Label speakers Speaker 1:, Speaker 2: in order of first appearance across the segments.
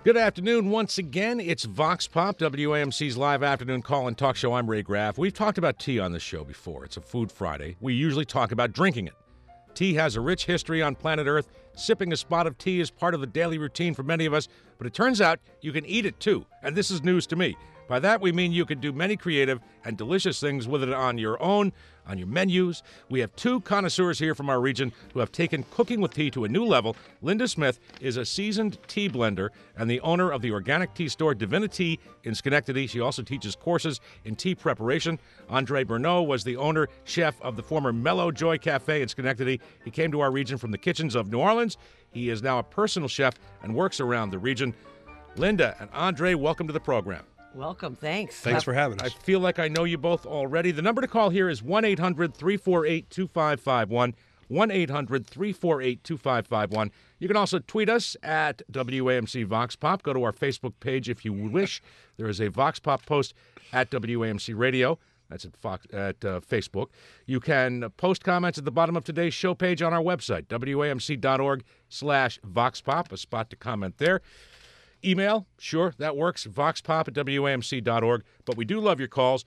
Speaker 1: Good afternoon once again. It's Vox Pop, WAMC's live afternoon call and talk show. I'm Ray Graff. We've talked about tea on this show before. It's a Food Friday. We usually talk about drinking it. Tea has a rich history on planet Earth. Sipping a spot of tea is part of the daily routine for many of us, but it turns out you can eat it too, and this is news to me. By that, we mean you can do many creative and delicious things with it on your own, on your menus. We have two connoisseurs here from our region who have taken cooking with tea to a new level. Linda Smith is a seasoned tea blender and the owner of the organic tea store Divinity in Schenectady. She also teaches courses in tea preparation. Andre Bernot was the owner, chef of the former Mellow Joy Cafe in Schenectady. He came to our region from the kitchens of New Orleans. He is now a personal chef and works around the region. Linda and Andre, welcome to the program.
Speaker 2: Welcome. Thanks.
Speaker 3: Thanks for having us.
Speaker 1: I feel like I know you both already. The number to call here is 1-800-348-2551, 1-800-348-2551. You can also tweet us at WAMC Vox Pop. Go to our Facebook page if you wish. There is a Vox Pop post at WAMC Radio. That's at Facebook. You can post comments at the bottom of today's show page on our website, WAMC.org/VoxPop, a spot to comment there. Email, sure, that works, voxpop@WAMC.org. But we do love your calls,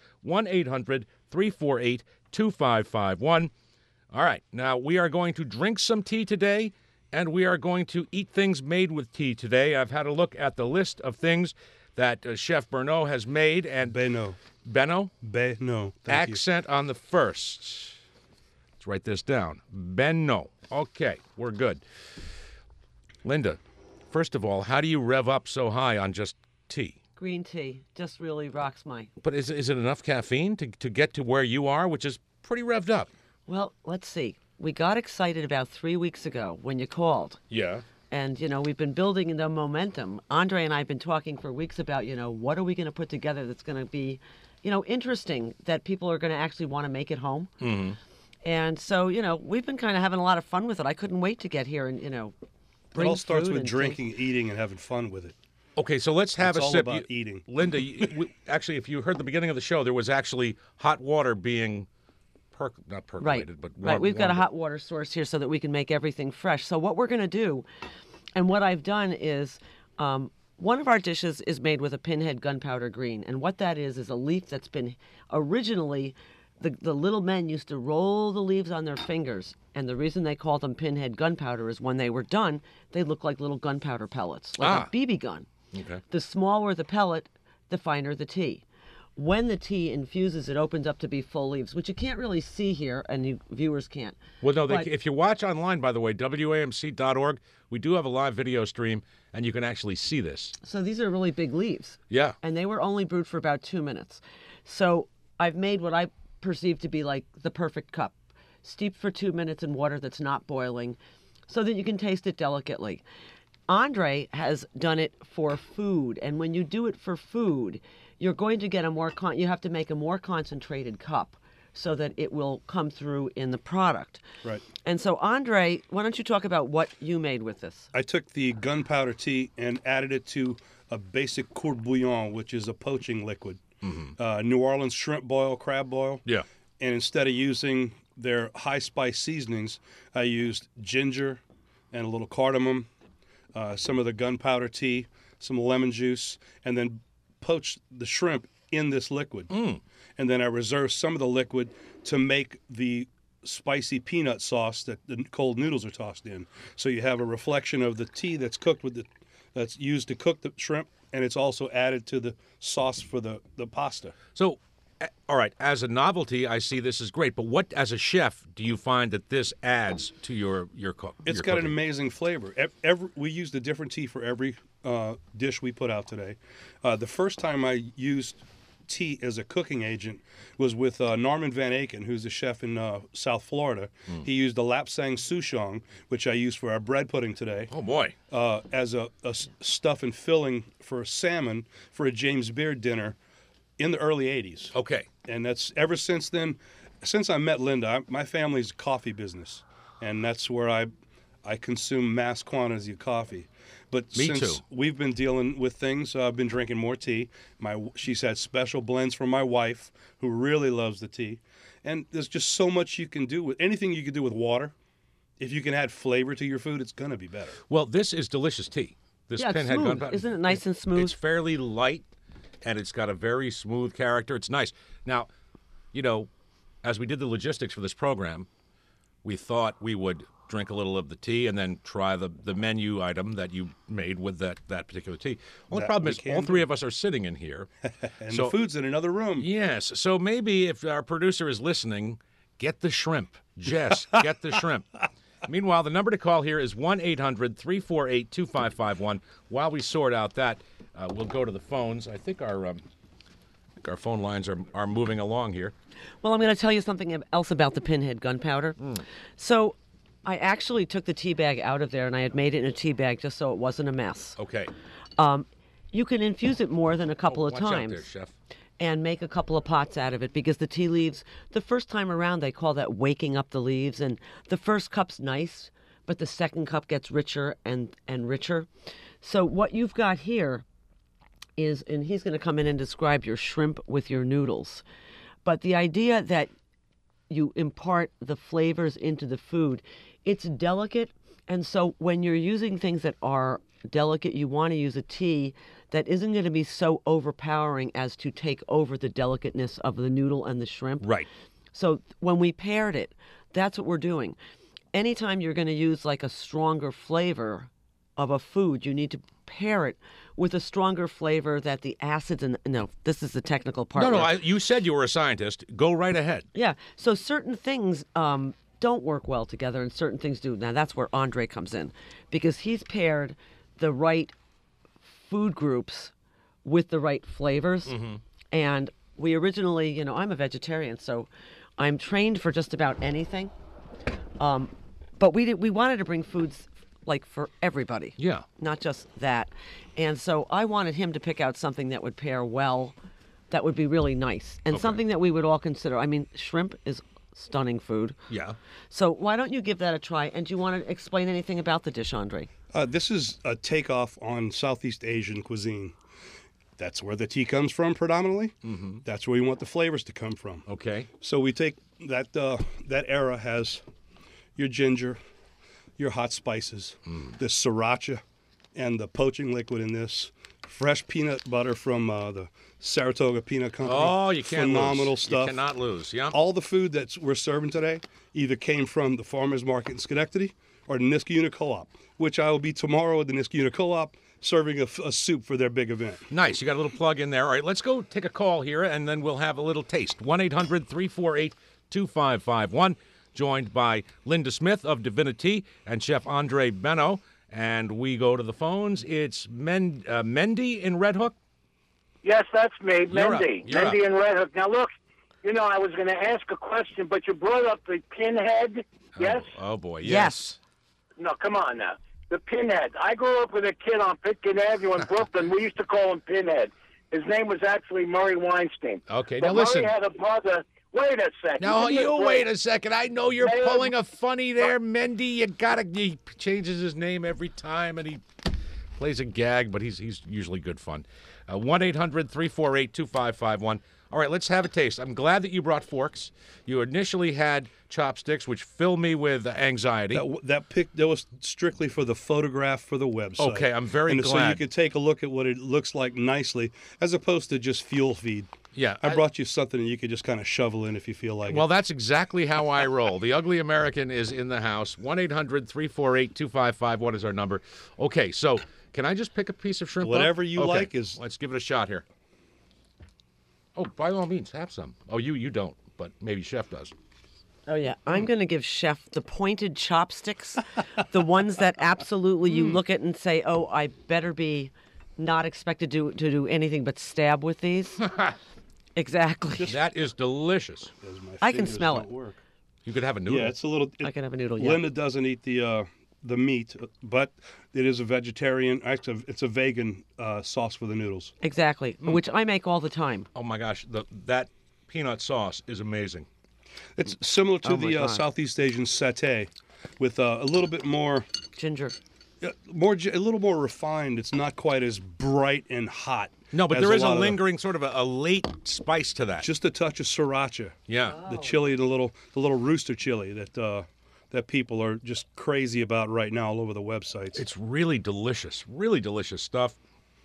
Speaker 1: 1-800-348-2551. All right, now we are going to drink some tea today, and we are going to eat things made with tea today. I've had a look at the list of things that Chef Bernot has made. And
Speaker 3: Beno.
Speaker 1: Beno?
Speaker 3: Beno. Thank you.
Speaker 1: Accent on the first. Let's write this down. Beno. Okay, we're good. Linda. First of all, how do you rev up so high on just tea?
Speaker 2: Green tea just really rocks my...
Speaker 1: But is it enough caffeine to get to where you are, which is pretty revved up?
Speaker 2: Well, let's see. We got excited about 3 weeks ago when you called.
Speaker 1: Yeah.
Speaker 2: And, we've been building the momentum. Andre and I have been talking for weeks about, what are we going to put together that's going to be, interesting, that people are going to actually want to make at home.
Speaker 1: Mm-hmm.
Speaker 2: And so, we've been kind of having a lot of fun with it. I couldn't wait to get here and,
Speaker 3: It all starts with drinking, eating, and having fun with it.
Speaker 1: Okay, so let's have
Speaker 3: it's
Speaker 1: a
Speaker 3: all
Speaker 1: sip.
Speaker 3: About eating.
Speaker 1: Linda, actually, if you heard the beginning of the show, there was actually hot water being not percolated, but warm,
Speaker 2: right. We've got a
Speaker 1: up.
Speaker 2: hot water source here so that we can make everything fresh. So what we're going to do, and what I've done is, one of our dishes is made with a pinhead gunpowder green, and what that is a leaf that's been originally. The little men used to roll the leaves on their fingers, and the reason they called them pinhead gunpowder is when they were done, they looked like little gunpowder pellets, like a BB gun.
Speaker 1: Okay.
Speaker 2: The smaller the pellet, the finer the tea. When the tea infuses, it opens up to be full leaves, which you can't really see here, and you viewers can't.
Speaker 1: Well, no, if you watch online, by the way, WAMC.org, we do have a live video stream, and you can actually see this.
Speaker 2: So these are really big leaves.
Speaker 1: Yeah.
Speaker 2: And they were only brewed for about 2 minutes. So I've made what I perceived to be like the perfect cup, steeped for 2 minutes in water that's not boiling, so that you can taste it delicately. Andre has done it for food, and when you do it for food, you're going to get you have to make a more concentrated cup so that it will come through in the product.
Speaker 3: Right.
Speaker 2: And so, Andre, why don't you talk about what you made with this?
Speaker 3: I took the gunpowder tea and added it to a basic court bouillon, which is a poaching liquid. Mm-hmm. New Orleans shrimp boil, crab boil.
Speaker 1: Yeah.
Speaker 3: And instead of using their high spice seasonings, I used ginger and a little cardamom, some of the gunpowder tea, some lemon juice, and then poached the shrimp in this liquid. And then I reserved some of the liquid to make the spicy peanut sauce that the cold noodles are tossed in. So you have a reflection of the tea that's cooked that's used to cook the shrimp, and it's also added to the sauce for the pasta.
Speaker 1: So, all right, as a novelty, I see this is great. But what, as a chef, do you find that this adds to your cook?
Speaker 3: It's got an amazing flavor. We used a different tea for every dish we put out today. The first time I used tea as a cooking agent was with Norman Van Aken, who's a chef in South Florida. He used the Lapsang Souchong, which I used for our bread pudding today.
Speaker 1: Oh, boy.
Speaker 3: As a stuff and filling for salmon for a James Beard dinner in the early 80s.
Speaker 1: Okay.
Speaker 3: And that's ever since then. Since I met Linda, my family's a coffee business, and that's where I consume mass quantities of coffee. But
Speaker 1: Me
Speaker 3: since
Speaker 1: too.
Speaker 3: we've been dealing with things, I've been drinking more tea. She's had special blends for my wife, who really loves the tea. And there's just so much you can do with anything you can do with water. If you can add flavor to your food, it's going to be better.
Speaker 1: Well, this is delicious tea. This
Speaker 2: Yeah, it's
Speaker 1: pinhead
Speaker 2: smooth.
Speaker 1: gunpowder.
Speaker 2: Isn't it nice and smooth?
Speaker 1: It's fairly light, and it's got a very smooth character. It's nice. Now, as we did the logistics for this program, we thought we would drink a little of the tea and then try the menu item that you made with that particular tea. Only problem is all three of us are sitting in here.
Speaker 3: And the food's in another room.
Speaker 1: Yes. So maybe if our producer is listening, get the shrimp. Jess, get the shrimp. Meanwhile, the number to call here is 1-800-348-2551. While we sort out that, we'll go to the phones. I think our phone lines are moving along here.
Speaker 2: Well, I'm going to tell you something else about the pinhead gunpowder. So I actually took the tea bag out of there, and I had made it in a tea bag just so it wasn't a mess.
Speaker 1: Okay.
Speaker 2: You can infuse it more than a couple of
Speaker 1: Watch out
Speaker 2: times
Speaker 1: there, Chef.
Speaker 2: and make a couple of pots out of it, because the tea leaves, the first time around, they call that waking up the leaves, and the first cup's nice, but the second cup gets richer and richer. So what you've got here is, and he's going to come in and describe your shrimp with your noodles, but the idea that you impart the flavors into the food, it's delicate, and so when you're using things that are delicate, you want to use a tea that isn't going to be so overpowering as to take over the delicateness of the noodle and the shrimp.
Speaker 1: Right.
Speaker 2: So when we paired it, that's what we're doing. Anytime you're going to use like a stronger flavor of a food, you need to pair it with a stronger flavor that the acids and no, this is the technical part.
Speaker 1: No,
Speaker 2: where-
Speaker 1: you said you were a scientist. Go right ahead.
Speaker 2: yeah. So certain things don't work well together, and certain things do. Now that's where Andre comes in, because he's paired the right food groups with the right flavors. And we originally, I'm a vegetarian, so I'm trained for just about anything. But we wanted to bring foods like for everybody.
Speaker 1: Yeah.
Speaker 2: Not just that. And so I wanted him to pick out something that would pair well, that would be really nice, and something that we would all consider. I mean, shrimp is stunning food.
Speaker 1: Yeah.
Speaker 2: So why don't you give that a try? And do you want to explain anything about the dish, Andre?
Speaker 3: This is a takeoff on Southeast Asian cuisine. That's where the tea comes from predominantly. That's where we want the flavors to come from.
Speaker 1: Okay.
Speaker 3: So we take that era has your ginger, your hot spices, the sriracha, and the poaching liquid in this. Fresh peanut butter from the Saratoga Peanut Company.
Speaker 1: Oh, you can't
Speaker 3: Phenomenal
Speaker 1: lose.
Speaker 3: stuff.
Speaker 1: You cannot lose. Yeah.
Speaker 3: All the food that we're serving today either came from the farmers market in Schenectady or the Niskayuna Co-op, which I will be tomorrow at the Niskayuna Co-op serving a soup for their big event.
Speaker 1: Nice. You got a little plug in there. All right, let's go take a call here, and then we'll have a little taste. 1-800-348-2551. Joined by Linda Smith of Divinity and Chef Andre Benno. And we go to the phones. It's Mendy in Red Hook.
Speaker 4: Yes, that's me,
Speaker 1: You're up.
Speaker 4: Mendy.
Speaker 1: You're
Speaker 4: Mendy in Red Hook. Now, look, I was going to ask a question, but you brought up the pinhead. Yes?
Speaker 1: Oh, boy.
Speaker 2: Yes.
Speaker 4: No, come on now. The pinhead. I grew up with a kid on Pitkin Avenue in Brooklyn. We used to call him Pinhead. His name was actually Murray Weinstein.
Speaker 1: Okay,
Speaker 4: but
Speaker 1: now listen.
Speaker 4: Murray had a brother. Wait a second.
Speaker 1: Now,
Speaker 4: Give me a
Speaker 1: you
Speaker 4: break.
Speaker 1: wait a second. I know you're
Speaker 4: Man.
Speaker 1: pulling a funny there, Mendy. He changes his name every time, and he plays a gag, but he's usually good fun. 1-800-348-2551. All right, let's have a taste. I'm glad that you brought forks. You initially had chopsticks, which fill me with anxiety.
Speaker 3: That was strictly for the photograph for the website.
Speaker 1: Okay, I'm very
Speaker 3: and
Speaker 1: glad.
Speaker 3: so you could take a look at what it looks like nicely, as opposed to just fuel feed.
Speaker 1: Yeah,
Speaker 3: I brought you something that you could just kind of shovel in if you feel like
Speaker 1: Well,
Speaker 3: it.
Speaker 1: that's exactly how I roll. The Ugly American is in the house. 1-800-348-2551 is our number. Okay, so can I just pick a piece of shrimp up?
Speaker 3: Whatever you
Speaker 1: Okay,
Speaker 3: like is-
Speaker 1: Let's give it a shot here. Oh, by all means, have some. Oh, you don't, but maybe Chef does.
Speaker 2: Oh, yeah. I'm going to give Chef the pointed chopsticks, the ones that absolutely you look at and say, oh, I better be not expected to do anything but stab with these. Exactly.
Speaker 1: That is delicious.
Speaker 3: Because my
Speaker 2: I can
Speaker 3: fingers
Speaker 2: smell
Speaker 3: don't
Speaker 2: it.
Speaker 3: work.
Speaker 1: You could have a noodle.
Speaker 3: Yeah, it's a little.
Speaker 2: I can have a noodle, yeah.
Speaker 3: Linda doesn't eat the meat, but it is a vegetarian. Actually, it's a vegan sauce for the noodles.
Speaker 2: Exactly, which I make all the time.
Speaker 1: Oh, my gosh. That peanut sauce is amazing.
Speaker 3: It's similar to
Speaker 2: Oh my
Speaker 3: the
Speaker 2: God.
Speaker 3: Southeast Asian satay, with a little bit more,
Speaker 2: Ginger.
Speaker 3: a little more refined. It's not quite as bright and hot.
Speaker 1: No, but
Speaker 3: as
Speaker 1: there is a
Speaker 3: lot of the-
Speaker 1: lingering sort of a late spice to that.
Speaker 3: just a touch of sriracha.
Speaker 1: Yeah.
Speaker 3: The chili, the little rooster chili that that people are just crazy about right now all over the websites.
Speaker 1: It's really delicious stuff.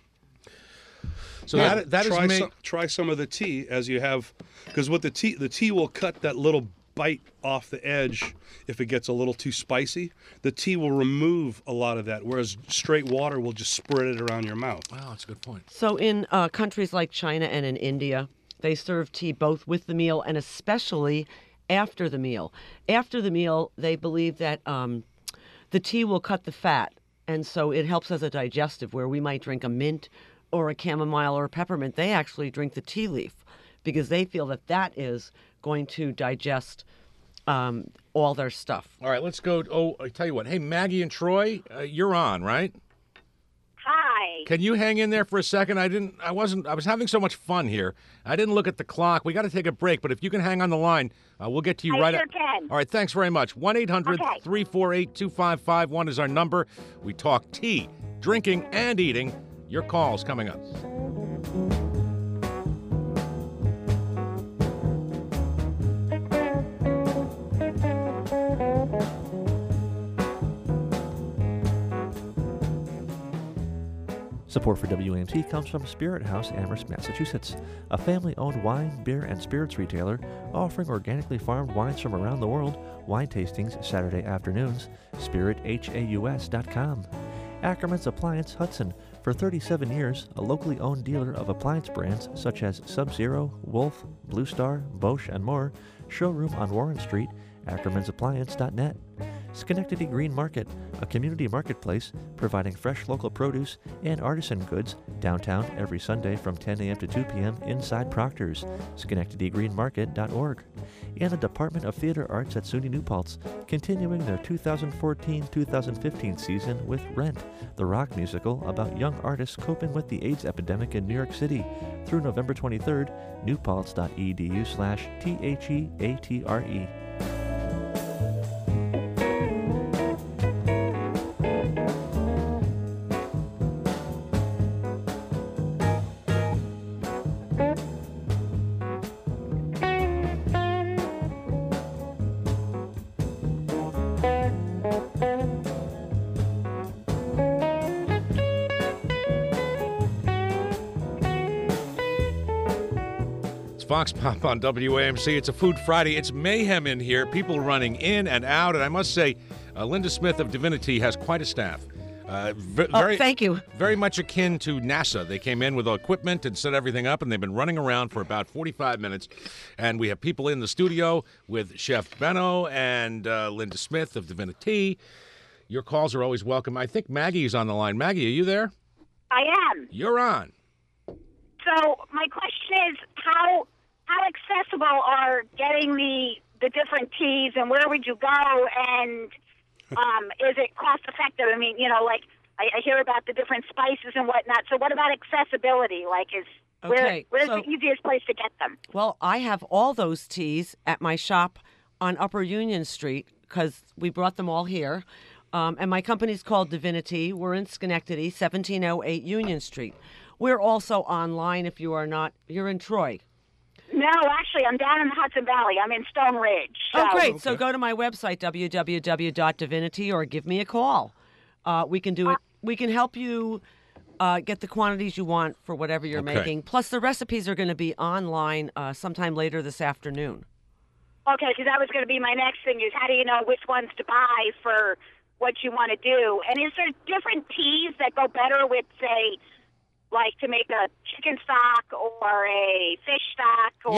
Speaker 1: So
Speaker 3: Yeah,
Speaker 1: that is made.
Speaker 3: try some of the tea as you have, because what the tea will cut that little bite off the edge if it gets a little too spicy. The tea will remove a lot of that, whereas straight water will just spread it around your mouth.
Speaker 1: Wow, that's a good point.
Speaker 2: So in countries like China and in India, they serve tea both with the meal and especially after the meal. After the meal, they believe that the tea will cut the fat, and so it helps as a digestive, where we might drink a mint or a chamomile or a peppermint. They actually drink the tea leaf because they feel that that is going to digest all their stuff.
Speaker 1: All right, let's go. Oh, I tell you what. Hey, Maggie and Troy, you're on, right?
Speaker 5: Hi.
Speaker 1: Can you hang in there for a second? I was having so much fun here. I didn't look at the clock. We got to take a break, but if you can hang on the line, we'll get to you right
Speaker 5: I sure can.
Speaker 1: All right, thanks very much. 1-800-348-2551 is our number. We talk tea, drinking, and eating. Your call's coming up.
Speaker 6: Support for WAMC comes from Spirit House, Amherst, Massachusetts, a family-owned wine, beer, and spirits retailer offering organically farmed wines from around the world. Wine tastings Saturday afternoons. SpiritHaus.com. Ackerman's Appliance Hudson, for 37 years, a locally owned dealer of appliance brands such as Sub-Zero, Wolf, Blue Star, Bosch, and more. Showroom on Warren Street, ackermansappliance.net. Schenectady Green Market, a community marketplace providing fresh local produce and artisan goods downtown every Sunday from 10 a.m. to 2 p.m. inside Proctor's, SchenectadyGreenMarket.org. And the Department of Theater Arts at SUNY New Paltz, continuing their 2014-2015 season with Rent, the rock musical about young artists coping with the AIDS epidemic in New York City, through November 23rd, newpaltz.edu/THEATRE.
Speaker 1: Vox Pop on WAMC. It's a Food Friday. It's mayhem in here. People running in and out. And I must say, Linda Smith of Divinity has quite a staff.
Speaker 2: Thank you.
Speaker 1: Very much akin to NASA. They came in with equipment and set everything up, and they've been running around for about 45 minutes. And we have people in the studio with Chef Benno and Linda Smith of Divinity. Your calls are always welcome. I think Maggie is on the line. Maggie, are you there?
Speaker 5: I am.
Speaker 1: You're on.
Speaker 5: So my question is, how accessible are getting the different teas, and where would you go, and is it cost effective? I mean, like I hear about the different spices and whatnot. So what about accessibility? Like, where's the easiest place to get them?
Speaker 2: Well, I have all those teas at my shop on Upper Union Street because we brought them all here. And my company's called Divinity. We're in Schenectady, 1708 Union Street. We're also online if you are not. You're in Troy.
Speaker 5: No, actually, I'm down in the Hudson Valley. I'm in Stone Ridge. So.
Speaker 2: Oh, great. Okay. So go to my website, www.divinity, or give me a call. We can do it. We can help you get the quantities you want for whatever you're making. Plus, the recipes are going to be online sometime later this afternoon.
Speaker 5: Okay, because that was going to be my next thing is how do you know which ones to buy for what you want to do? And is there different teas that go better with, say, like to make a chicken stock or a fish stock or,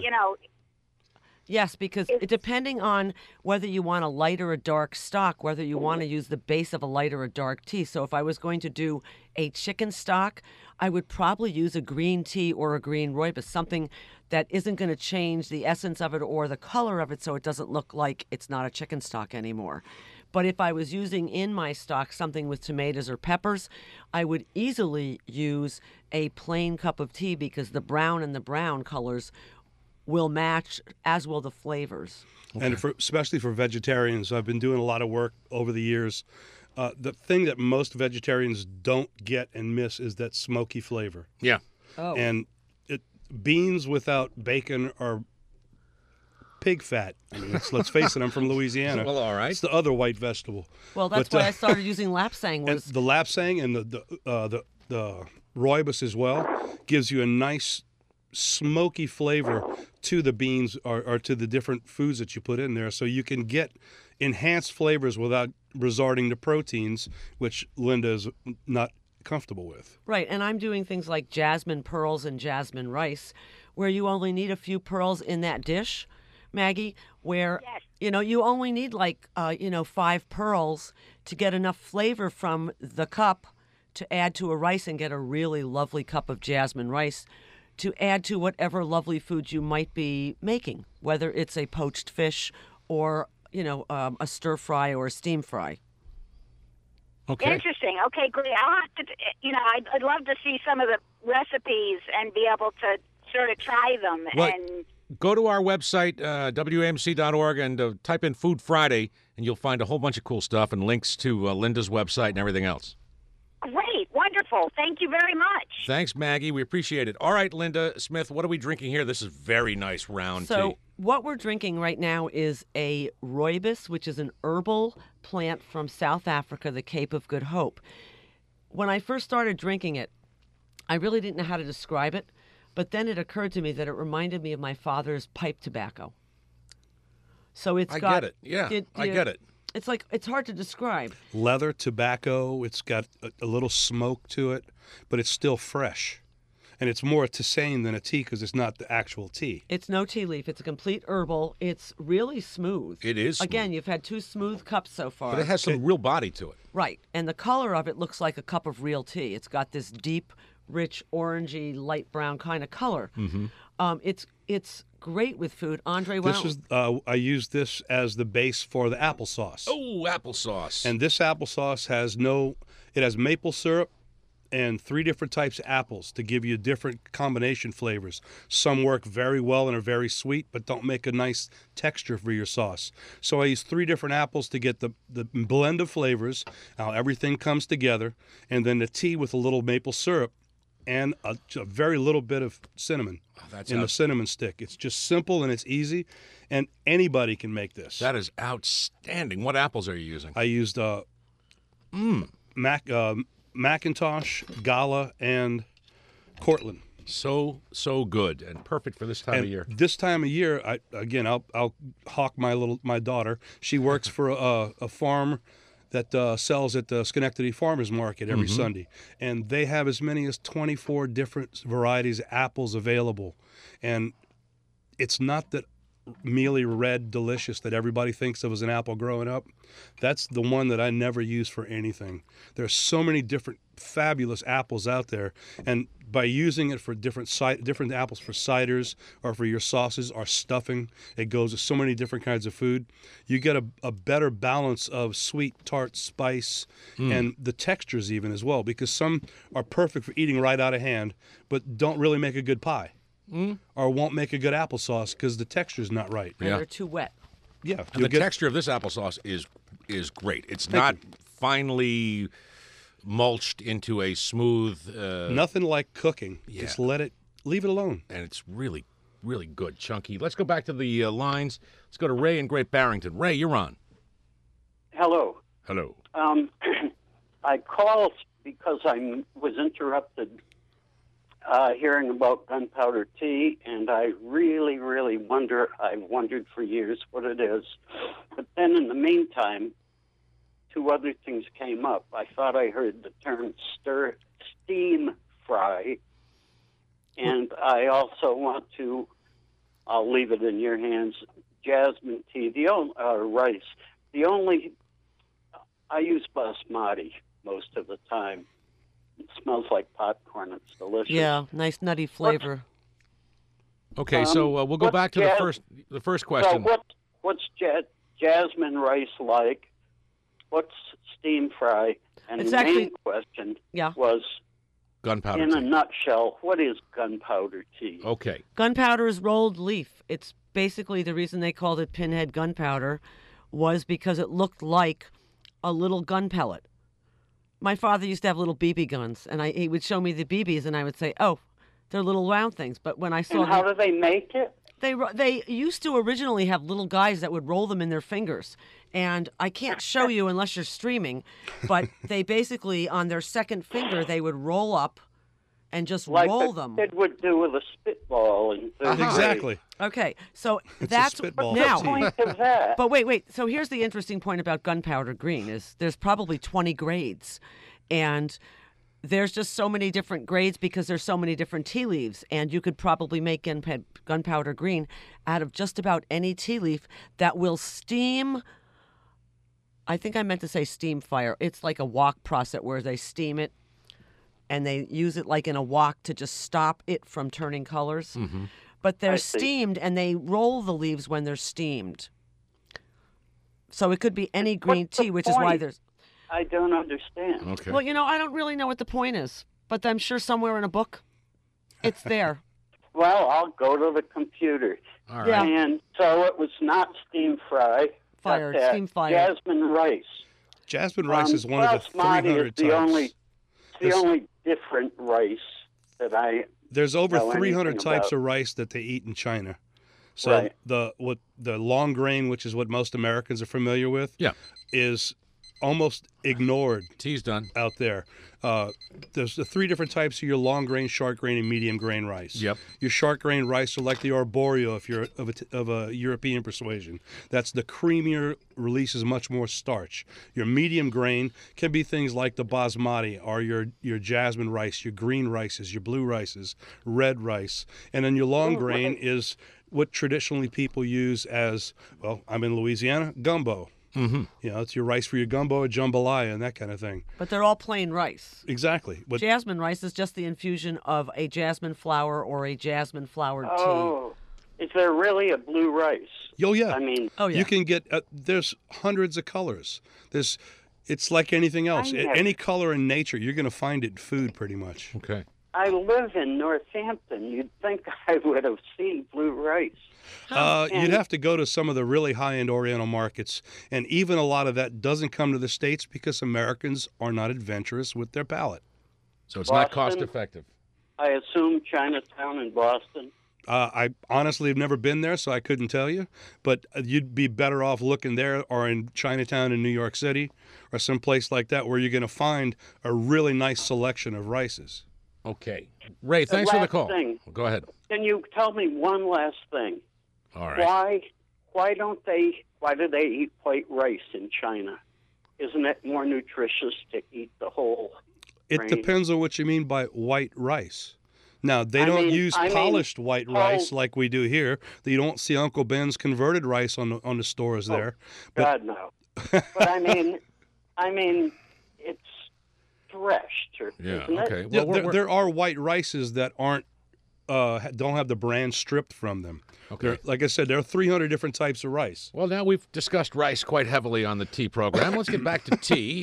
Speaker 2: Yes, because depending on whether you want a light or a dark stock, whether you want to use the base of a light or a dark tea. So if I was going to do a chicken stock, I would probably use a green tea or a green rooibos, something that isn't going to change the essence of it or the color of it so it doesn't look like it's not a chicken stock anymore. But if I was using in my stock something with tomatoes or peppers, I would easily use a plain cup of tea because the brown and the brown colors will match, as will the flavors.
Speaker 3: Okay. And especially for vegetarians, I've been doing a lot of work over the years. The thing that most vegetarians don't get and miss is that smoky flavor.
Speaker 1: Yeah.
Speaker 2: Oh.
Speaker 3: And beans without bacon are pig fat. I mean, let's face it, I'm from Louisiana.
Speaker 1: Well, all right.
Speaker 3: It's the other white vegetable.
Speaker 2: Well, that's
Speaker 3: But,
Speaker 2: why I started using lapsang.
Speaker 3: And
Speaker 2: Was
Speaker 3: the lapsang and the rooibos as well gives you a nice smoky flavor to the beans or to the different foods that you put in there, so you can get enhanced flavors without resorting to proteins, which Linda is not comfortable with.
Speaker 2: right, and I'm doing things like jasmine pearls and jasmine rice, where you only need a few pearls in that dish, Maggie. Where
Speaker 5: Yes.
Speaker 2: you only need like 5 pearls to get enough flavor from the cup to add to a rice and get a really lovely cup of jasmine rice to add to whatever lovely foods you might be making, whether it's a poached fish or a stir fry or a steam fry.
Speaker 1: Okay.
Speaker 5: Interesting. Okay, great. I'll have to, I'd love to see some of the recipes and be able to sort of try them.
Speaker 1: Well,
Speaker 5: And
Speaker 1: Go to our website, WAMC.org, and type in Food Friday, and you'll find a whole bunch of cool stuff and links to Linda's website and everything else.
Speaker 5: great, wonderful. Thank you very much.
Speaker 1: Thanks, Maggie. We appreciate it. All right, Linda Smith, what are we drinking here? This is very nice round
Speaker 2: So
Speaker 1: tea.
Speaker 2: what we're drinking right now is a rooibos, which is an herbal plant from South Africa, the Cape of Good Hope. When I first started drinking it, I really didn't know how to describe it, but then it occurred to me that it reminded me of my father's pipe tobacco. So it's
Speaker 1: I
Speaker 2: got
Speaker 1: get it. Yeah,
Speaker 2: Did
Speaker 1: I
Speaker 2: you-
Speaker 1: get it.
Speaker 2: It's like it's hard to describe.
Speaker 3: Leather, tobacco, it's got a little smoke to it, but it's still fresh. And it's more a tisane than a tea because it's not the actual tea.
Speaker 2: It's no tea leaf. It's a complete herbal. It's really smooth.
Speaker 1: It is smooth.
Speaker 2: Again, you've had 2 smooth cups so far.
Speaker 1: But it has some real body to it.
Speaker 2: Right. And the color of it looks like a cup of real tea. It's got this deep, rich, orangey, light brown kind of color. Mm-hmm. It's great with food. Andre, why
Speaker 3: This
Speaker 2: don't-
Speaker 3: is I use this as the base for the applesauce.
Speaker 1: Oh, applesauce.
Speaker 3: And this applesauce has maple syrup and 3 different types of apples to give you different combination flavors. Some work very well and are very sweet, but don't make a nice texture for your sauce. So I use 3 different apples to get the blend of flavors, how everything comes together, and then the tea with a little maple syrup and a very little bit of cinnamon
Speaker 1: that's
Speaker 3: in the cinnamon stick. It's just simple and it's easy, and anybody can make this.
Speaker 1: That is outstanding. What apples are you using?
Speaker 3: I used Macintosh, Gala, and Cortland.
Speaker 1: So good and perfect for this time
Speaker 3: And
Speaker 1: of year.
Speaker 3: this time of year, I'll hawk my daughter. She works for a farm that sells at the Schenectady Farmers Market every Sunday, and they have as many as 24 different varieties of apples available. And it's not that mealy red delicious that everybody thinks of as an apple growing up. That's the one that I never use for anything. There's so many different fabulous apples out there, and by using it for different apples for ciders or for your sauces or stuffing, it goes with so many different kinds of food. You get a better balance of sweet, tart, spice, and the textures even as well, because some are perfect for eating right out of hand, but don't really make a good pie. Or won't make a good applesauce because the texture's not right.
Speaker 2: and
Speaker 1: Yeah.
Speaker 2: they're too wet.
Speaker 3: Yeah,
Speaker 1: And the texture of this applesauce is great. It's not finely mulched into a smooth,
Speaker 3: nothing like cooking.
Speaker 1: Yeah.
Speaker 3: Just leave it alone.
Speaker 1: and it's really, really good, chunky. Let's go back to the lines. Let's go to Ray in Great Barrington. Ray, you're on.
Speaker 7: Hello.
Speaker 1: Hello.
Speaker 7: I called because I was interrupted hearing about gunpowder tea, and I really, really I've wondered for years what it is. But then in the meantime, 2 other things came up. I thought I heard the term steam fry, and I also want to, I'll leave it in your hands, jasmine tea, rice. I use basmati most of the time. It smells like popcorn. It's delicious.
Speaker 2: Yeah, nice nutty flavor.
Speaker 1: Okay, so we'll go
Speaker 7: what's
Speaker 1: back to the first
Speaker 7: So
Speaker 1: question.
Speaker 7: what's jasmine rice like? What's steam fry? And
Speaker 2: It's
Speaker 7: the
Speaker 2: actually-
Speaker 7: main question
Speaker 2: Yeah.
Speaker 7: was,
Speaker 1: Gunpowder
Speaker 7: in a
Speaker 1: tea.
Speaker 7: nutshell, what is gunpowder tea?
Speaker 1: Okay.
Speaker 2: Gunpowder is rolled leaf. It's basically the reason they called it pinhead gunpowder was because it looked like a little gun pellet. My father used to have little BB guns, and he would show me the BBs, and I would say, "Oh, they're little round things." But when I saw
Speaker 7: And how do they make it?
Speaker 2: They used to originally have little guys that would roll them in their fingers. And I can't show you unless you're streaming, but they basically, on their second finger, they would roll up and just roll them.
Speaker 7: Like a kid would do with a spitball. In third grade.
Speaker 3: Exactly.
Speaker 2: Okay, so
Speaker 3: It's
Speaker 2: that's
Speaker 3: a spitball.
Speaker 2: now.
Speaker 7: What's the point of that?
Speaker 2: But wait. So here's the interesting point about gunpowder green is there's probably 20 grades, and there's just so many different grades because there's so many different tea leaves, and you could probably make gunpowder green out of just about any tea leaf that will steam. I think I meant to say steam fire. It's like a wok process where they steam it and they use it like in a wok to just stop it from turning colors.
Speaker 1: Mm-hmm.
Speaker 2: But they're
Speaker 7: I see.
Speaker 2: steamed and they roll the leaves when they're steamed. So it could be any green
Speaker 7: What's the
Speaker 2: tea, which is why
Speaker 7: point?
Speaker 2: there's.
Speaker 7: I don't understand.
Speaker 1: Okay.
Speaker 2: Well, I don't really know what the point is, but I'm sure somewhere in a book it's there.
Speaker 7: Well, I'll go to the computer.
Speaker 1: All
Speaker 2: Yeah.
Speaker 1: right.
Speaker 7: And so it was not steam fry. Got
Speaker 2: Fired,
Speaker 7: that.
Speaker 2: steam fired.
Speaker 7: Jasmine rice.
Speaker 3: Jasmine rice is one of the
Speaker 7: basmati
Speaker 3: 300
Speaker 7: is the
Speaker 3: types.
Speaker 7: only, the
Speaker 3: This-
Speaker 7: only different rice that I.
Speaker 3: There's over
Speaker 7: know
Speaker 3: 300
Speaker 7: anything
Speaker 3: types
Speaker 7: about.
Speaker 3: of rice that they eat in China. So
Speaker 7: Right.
Speaker 3: the long grain, which is what most Americans are familiar with,
Speaker 1: Yeah.
Speaker 3: is almost ignored
Speaker 1: Tea's done.
Speaker 3: out there. There's the 3 different types of your long grain, short grain, and medium grain rice.
Speaker 1: Yep.
Speaker 3: Your short grain rice are like the arborio if you're of a European persuasion. That's the creamier, releases much more starch. Your medium grain can be things like the basmati or your jasmine rice, your green rices, your blue rices, red rice. And then your long grain is what traditionally people use as, well, I'm in Louisiana, gumbo.
Speaker 1: Mm-hmm.
Speaker 3: It's your rice for your gumbo or jambalaya and that kind of thing.
Speaker 2: But they're all plain rice.
Speaker 3: Exactly. But
Speaker 2: Jasmine rice is just the infusion of a jasmine flower or a jasmine flowered tea.
Speaker 7: Oh, is there really a blue rice?
Speaker 3: oh yeah,
Speaker 7: I mean,
Speaker 2: Oh, yeah.
Speaker 3: you can get there's hundreds of colors. It's like anything else.
Speaker 7: I know.
Speaker 3: Any color in nature, you're going to find it in food pretty much.
Speaker 1: Okay.
Speaker 7: I live in Northampton. You'd think I would have seen blue rice.
Speaker 3: You'd have to go to some of the really high-end Oriental markets, and even a lot of that doesn't come to the States because Americans are not adventurous with their palate.
Speaker 1: So it's not
Speaker 7: Boston?
Speaker 1: cost effective.
Speaker 7: I assume Chinatown and Boston.
Speaker 3: I honestly have never been there, so I couldn't tell you. But you'd be better off looking there or in Chinatown in New York City or someplace like that where you're going to find a really nice selection of rices.
Speaker 1: Okay. Ray, thanks for the
Speaker 7: last
Speaker 1: call.
Speaker 7: thing.
Speaker 1: Go ahead.
Speaker 7: Can you tell me one last thing?
Speaker 1: All right.
Speaker 7: Why do they eat white rice in China? Isn't it more nutritious to eat the whole
Speaker 3: It
Speaker 7: grain?
Speaker 3: depends on what you mean by white rice. Now, they don't use polished white rice like we do here. You don't see Uncle Ben's converted rice on the stores there.
Speaker 7: God no. But I mean, it's threshed,
Speaker 1: Yeah.
Speaker 7: isn't
Speaker 1: Okay.
Speaker 7: it?
Speaker 3: Yeah,
Speaker 1: Well,
Speaker 3: there are white rices that aren't don't have the bran stripped from them.
Speaker 1: Okay.
Speaker 3: Like I said, there are 300 different types of rice.
Speaker 1: Well, now we've discussed rice quite heavily on the tea program. Let's get back to tea.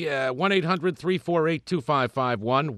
Speaker 1: 1-800-348-2551.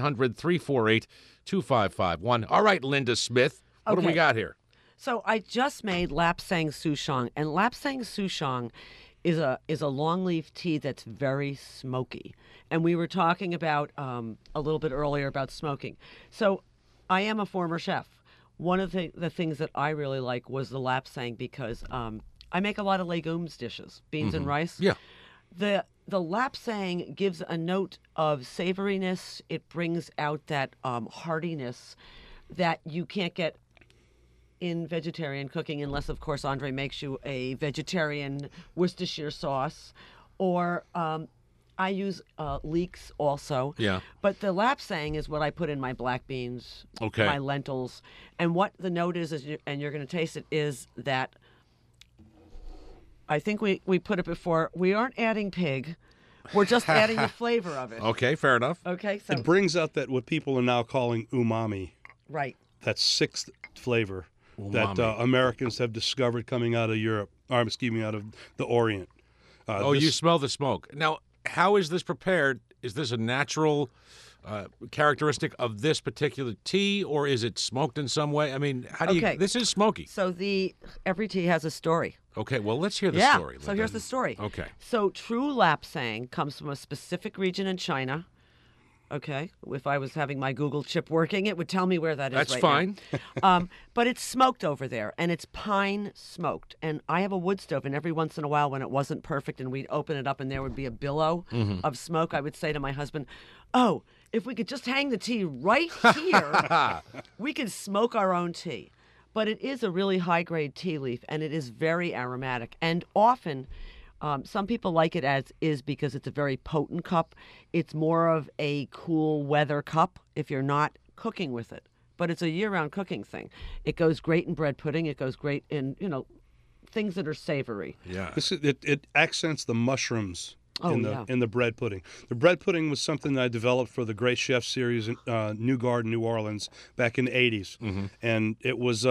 Speaker 1: 1-800-348-2551. All right, Linda Smith. What do we
Speaker 2: Okay.
Speaker 1: got here?
Speaker 2: So I just made lapsang souchong, and lapsang souchong is a longleaf tea that's very smoky. And we were talking about a little bit earlier about smoking. So I am a former chef. One of the things that I really like was the lapsang because I make a lot of legumes dishes, beans and rice.
Speaker 1: Yeah.
Speaker 2: The lapsang gives a note of savoriness. It brings out that heartiness that you can't get in vegetarian cooking unless, of course, Andre makes you a vegetarian Worcestershire sauce. Or I use leeks also.
Speaker 1: Yeah.
Speaker 2: But the lapsang is what I put in my black beans,
Speaker 1: Okay.
Speaker 2: my lentils. And what the note is and you're going to taste it, is that I think we put it before. We aren't adding pig. We're just adding the flavor of it.
Speaker 1: Okay, fair enough.
Speaker 2: Okay, so
Speaker 3: It brings out that what people are now calling umami,
Speaker 2: right.
Speaker 3: that sixth flavor that
Speaker 1: Umami.
Speaker 3: Americans have discovered coming out of Europe, or excuse me, out of the Orient.
Speaker 1: You smell the smoke. Now, how is this prepared? Is this a natural characteristic of this particular tea, or is it smoked in some way? I mean, how do you?
Speaker 2: Okay.
Speaker 1: This is smoky.
Speaker 2: So every tea has a story.
Speaker 1: Okay, well, let's hear the
Speaker 2: Yeah.
Speaker 1: story.
Speaker 2: So
Speaker 1: Linda.
Speaker 2: here's the story.
Speaker 1: Okay.
Speaker 2: So true lapsang comes from a specific region in China. Okay, if I was having my Google chip working, it would tell me where that is.
Speaker 1: That's
Speaker 2: right
Speaker 1: fine.
Speaker 2: now. But it's smoked over there, and it's pine smoked. And I have a wood stove, and every once in a while, when it wasn't perfect, and we'd open it up, and there would be a billow of smoke, I would say to my husband, "Oh, if we could just hang the tea right here, we could smoke our own tea." But it is a really high-grade tea leaf, and it is very aromatic, and often. Some people like it as is because it's a very potent cup. It's more of a cool weather cup if you're not cooking with it. But it's a year-round cooking thing. It goes great in bread pudding. It goes great in, things that are savory.
Speaker 1: Yeah.
Speaker 3: It accents the mushrooms in the bread pudding. The bread pudding was something that I developed for the Great Chef series in New Garden, New Orleans, back in the 80s. And it was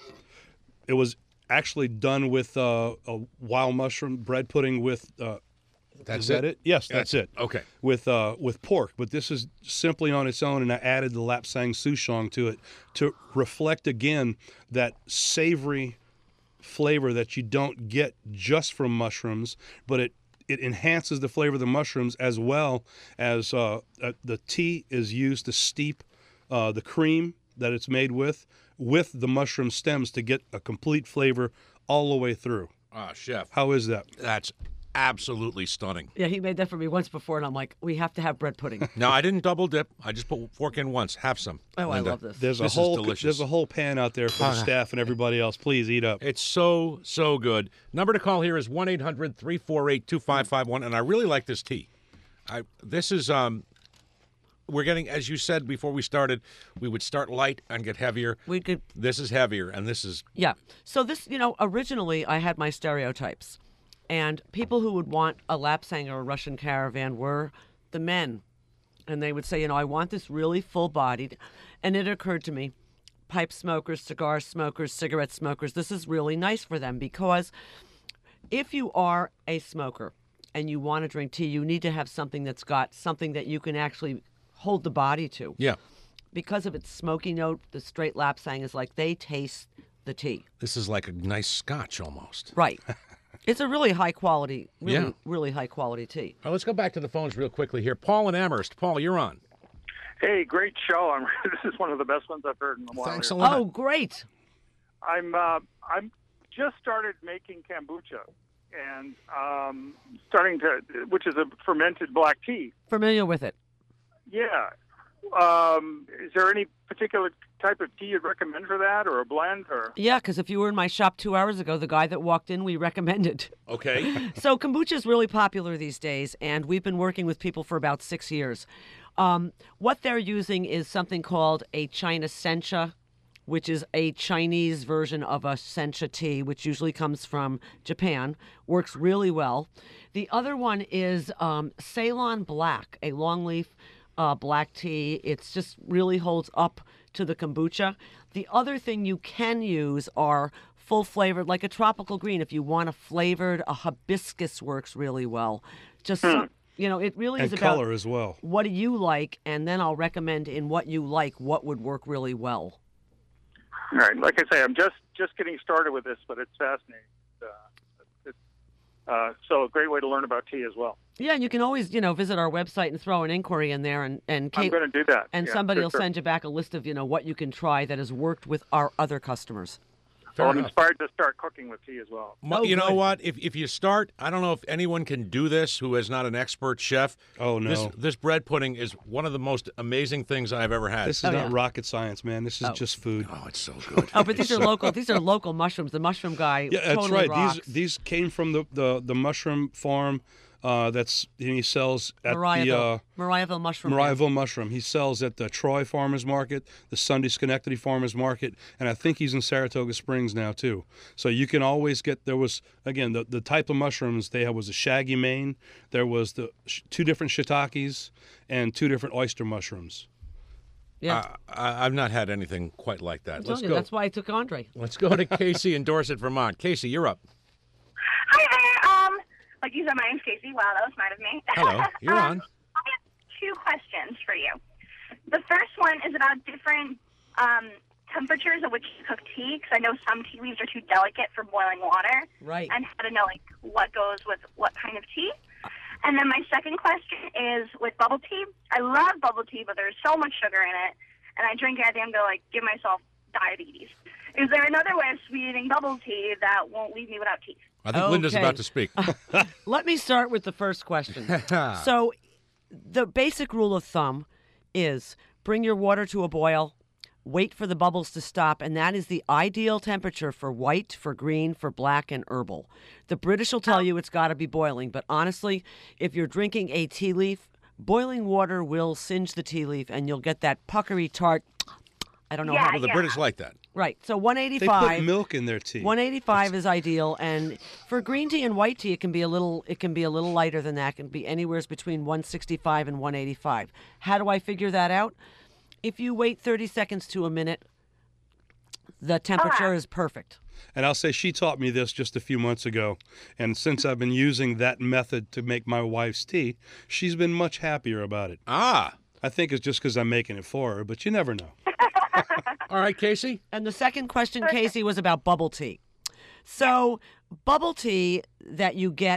Speaker 3: actually done with a wild mushroom bread pudding with.
Speaker 1: That's
Speaker 3: is that it? Yes, that's it.
Speaker 1: Okay.
Speaker 3: With pork, but this is simply on its own, and I added the Lapsang souchong to it to reflect again that savory flavor that you don't get just from mushrooms, but it enhances the flavor of the mushrooms as well as the tea is used to steep the cream that it's made with the mushroom stems to get a complete flavor all the way through.
Speaker 1: Chef.
Speaker 3: How is that?
Speaker 1: That's absolutely stunning.
Speaker 2: Yeah, he made that for me once before, and I'm like, we have to have bread pudding.
Speaker 1: No, I didn't double dip. I just put fork in once. Have some.
Speaker 2: Oh,
Speaker 1: Linda.
Speaker 2: I love this.
Speaker 3: There's
Speaker 1: This is
Speaker 3: a
Speaker 1: delicious.
Speaker 3: whole pan out there for the staff and everybody else. Please eat up.
Speaker 1: It's so good. Number to call here is 1-800-348-2551, and I really like this tea. This is we're getting, as you said before we started, we would start light and get heavier. This is heavier, and this is
Speaker 2: Yeah. So this, originally I had my stereotypes. And people who would want a Lapsang or a Russian Caravan were the men. And they would say, I want this really full-bodied. And it occurred to me, pipe smokers, cigar smokers, cigarette smokers, this is really nice for them because if you are a smoker and you want to drink tea, you need to have something that's got something that you can actually hold the body to.
Speaker 1: Yeah.
Speaker 2: Because of its smoky note, the straight Lapsang is like they taste the tea.
Speaker 1: This is like a nice scotch almost.
Speaker 2: Right. It's a really high quality, really high quality tea.
Speaker 1: All right, let's go back to the phones real quickly here. Paul in Amherst. Paul, you're on.
Speaker 8: Hey, great show. This is one of the best ones I've heard in a while.
Speaker 1: Thanks a lot.
Speaker 2: Oh, great.
Speaker 8: I'm just started making kombucha and which is a fermented black tea.
Speaker 2: Familiar with it?
Speaker 8: Yeah. Is there any particular type of tea you'd recommend for that, or a blend, or?
Speaker 2: Yeah, because if you were in my shop 2 hours ago, the guy that walked in, we recommended.
Speaker 1: Okay.
Speaker 2: So kombucha is really popular these days, and we've been working with people for about 6 years. What they're using is something called a China Sencha, which is a Chinese version of a Sencha tea, which usually comes from Japan. Works really well. The other one is Ceylon Black, a longleaf black tea. It's just really holds up to the kombucha. The other thing you can use are full flavored, like a tropical green. If you want a flavored, a hibiscus works really well. Just it really is
Speaker 3: And
Speaker 2: about
Speaker 3: color as well.
Speaker 2: what do you like, and then I'll recommend in what you like what would work really well.
Speaker 8: All right. Like I say, I'm just getting started with this, but it's fascinating. So a great way to learn about tea as well.
Speaker 2: Yeah, and you can always, visit our website and throw an inquiry in there, and Kate,
Speaker 8: I'm going to do that.
Speaker 2: and
Speaker 8: Yeah,
Speaker 2: somebody
Speaker 8: for
Speaker 2: will
Speaker 8: sure.
Speaker 2: send you back a list of, what you can try that has worked with our other customers.
Speaker 1: Fair
Speaker 8: I'm
Speaker 1: enough.
Speaker 8: inspired to start cooking with tea as well.
Speaker 1: You know
Speaker 2: good.
Speaker 1: what? If you start, I don't know if anyone can do this who is not an expert chef.
Speaker 3: Oh, no.
Speaker 1: This bread pudding is one of the most amazing things I've ever had.
Speaker 3: This is not rocket science, man. This is just food.
Speaker 1: Oh, it's so good.
Speaker 2: Oh, but these are local. These are local mushrooms. The mushroom guy
Speaker 3: Yeah, that's
Speaker 2: totally
Speaker 3: right.
Speaker 2: rocks.
Speaker 3: These came from the mushroom farm. He sells at
Speaker 2: Mariahville mushroom.
Speaker 3: Mariahville mushroom. He sells at the Troy Farmers Market, the Sunday Schenectady Farmers Market, and I think he's in Saratoga Springs now too. So you can always get. There was again the type of mushrooms they had was a shaggy mane. There was the two different shiitakes and two different oyster mushrooms.
Speaker 2: Yeah,
Speaker 1: I've not had anything quite like that.
Speaker 2: I'm
Speaker 1: Let's
Speaker 2: telling you,
Speaker 1: go.
Speaker 2: that's why I took Andre.
Speaker 1: Let's go to Casey in Dorset, Vermont. Casey, you're up.
Speaker 5: Hi there. Like you said, my name's Casey. Wow, that was smart of me.
Speaker 1: Hello, you're on.
Speaker 5: I have 2 questions for you. The first one is about different temperatures at which to cook tea, because I know some tea leaves are too delicate for boiling water.
Speaker 2: Right.
Speaker 5: And how to know what goes with what kind of tea. And then my second question is with bubble tea. I love bubble tea, but there's so much sugar in it, and I drink it, I think I'm going to like give myself diabetes. Is there another way of sweetening bubble tea that won't leave me without teeth?
Speaker 1: I think Linda's
Speaker 2: Okay.
Speaker 1: about to speak.
Speaker 2: Let me start with the first question. So, the basic rule of thumb is bring your water to a boil, wait for the bubbles to stop, and that is the ideal temperature for white, for green, for black, and herbal. The British will tell you it's got to be boiling, but honestly, if you're drinking a tea leaf, boiling water will singe the tea leaf, and you'll get that puckery tart. I don't know how.
Speaker 1: Well, the British like that.
Speaker 2: Right. So
Speaker 3: They
Speaker 2: 185.
Speaker 3: put milk in their tea.
Speaker 2: 185 is ideal, and for green tea and white tea, it can be a little lighter than that. It can be anywhere between 165 and 185. How do I figure that out? If you wait 30 seconds to a minute, the temperature is perfect.
Speaker 3: And I'll say she taught me this just a few months ago. And since I've been using that method to make my wife's tea, she's been much happier about it.
Speaker 1: Ah.
Speaker 3: I think it's just because I'm making it for her, but you never know.
Speaker 1: All right, Casey.
Speaker 2: And the second question, Casey, was about bubble tea. So, bubble tea that you get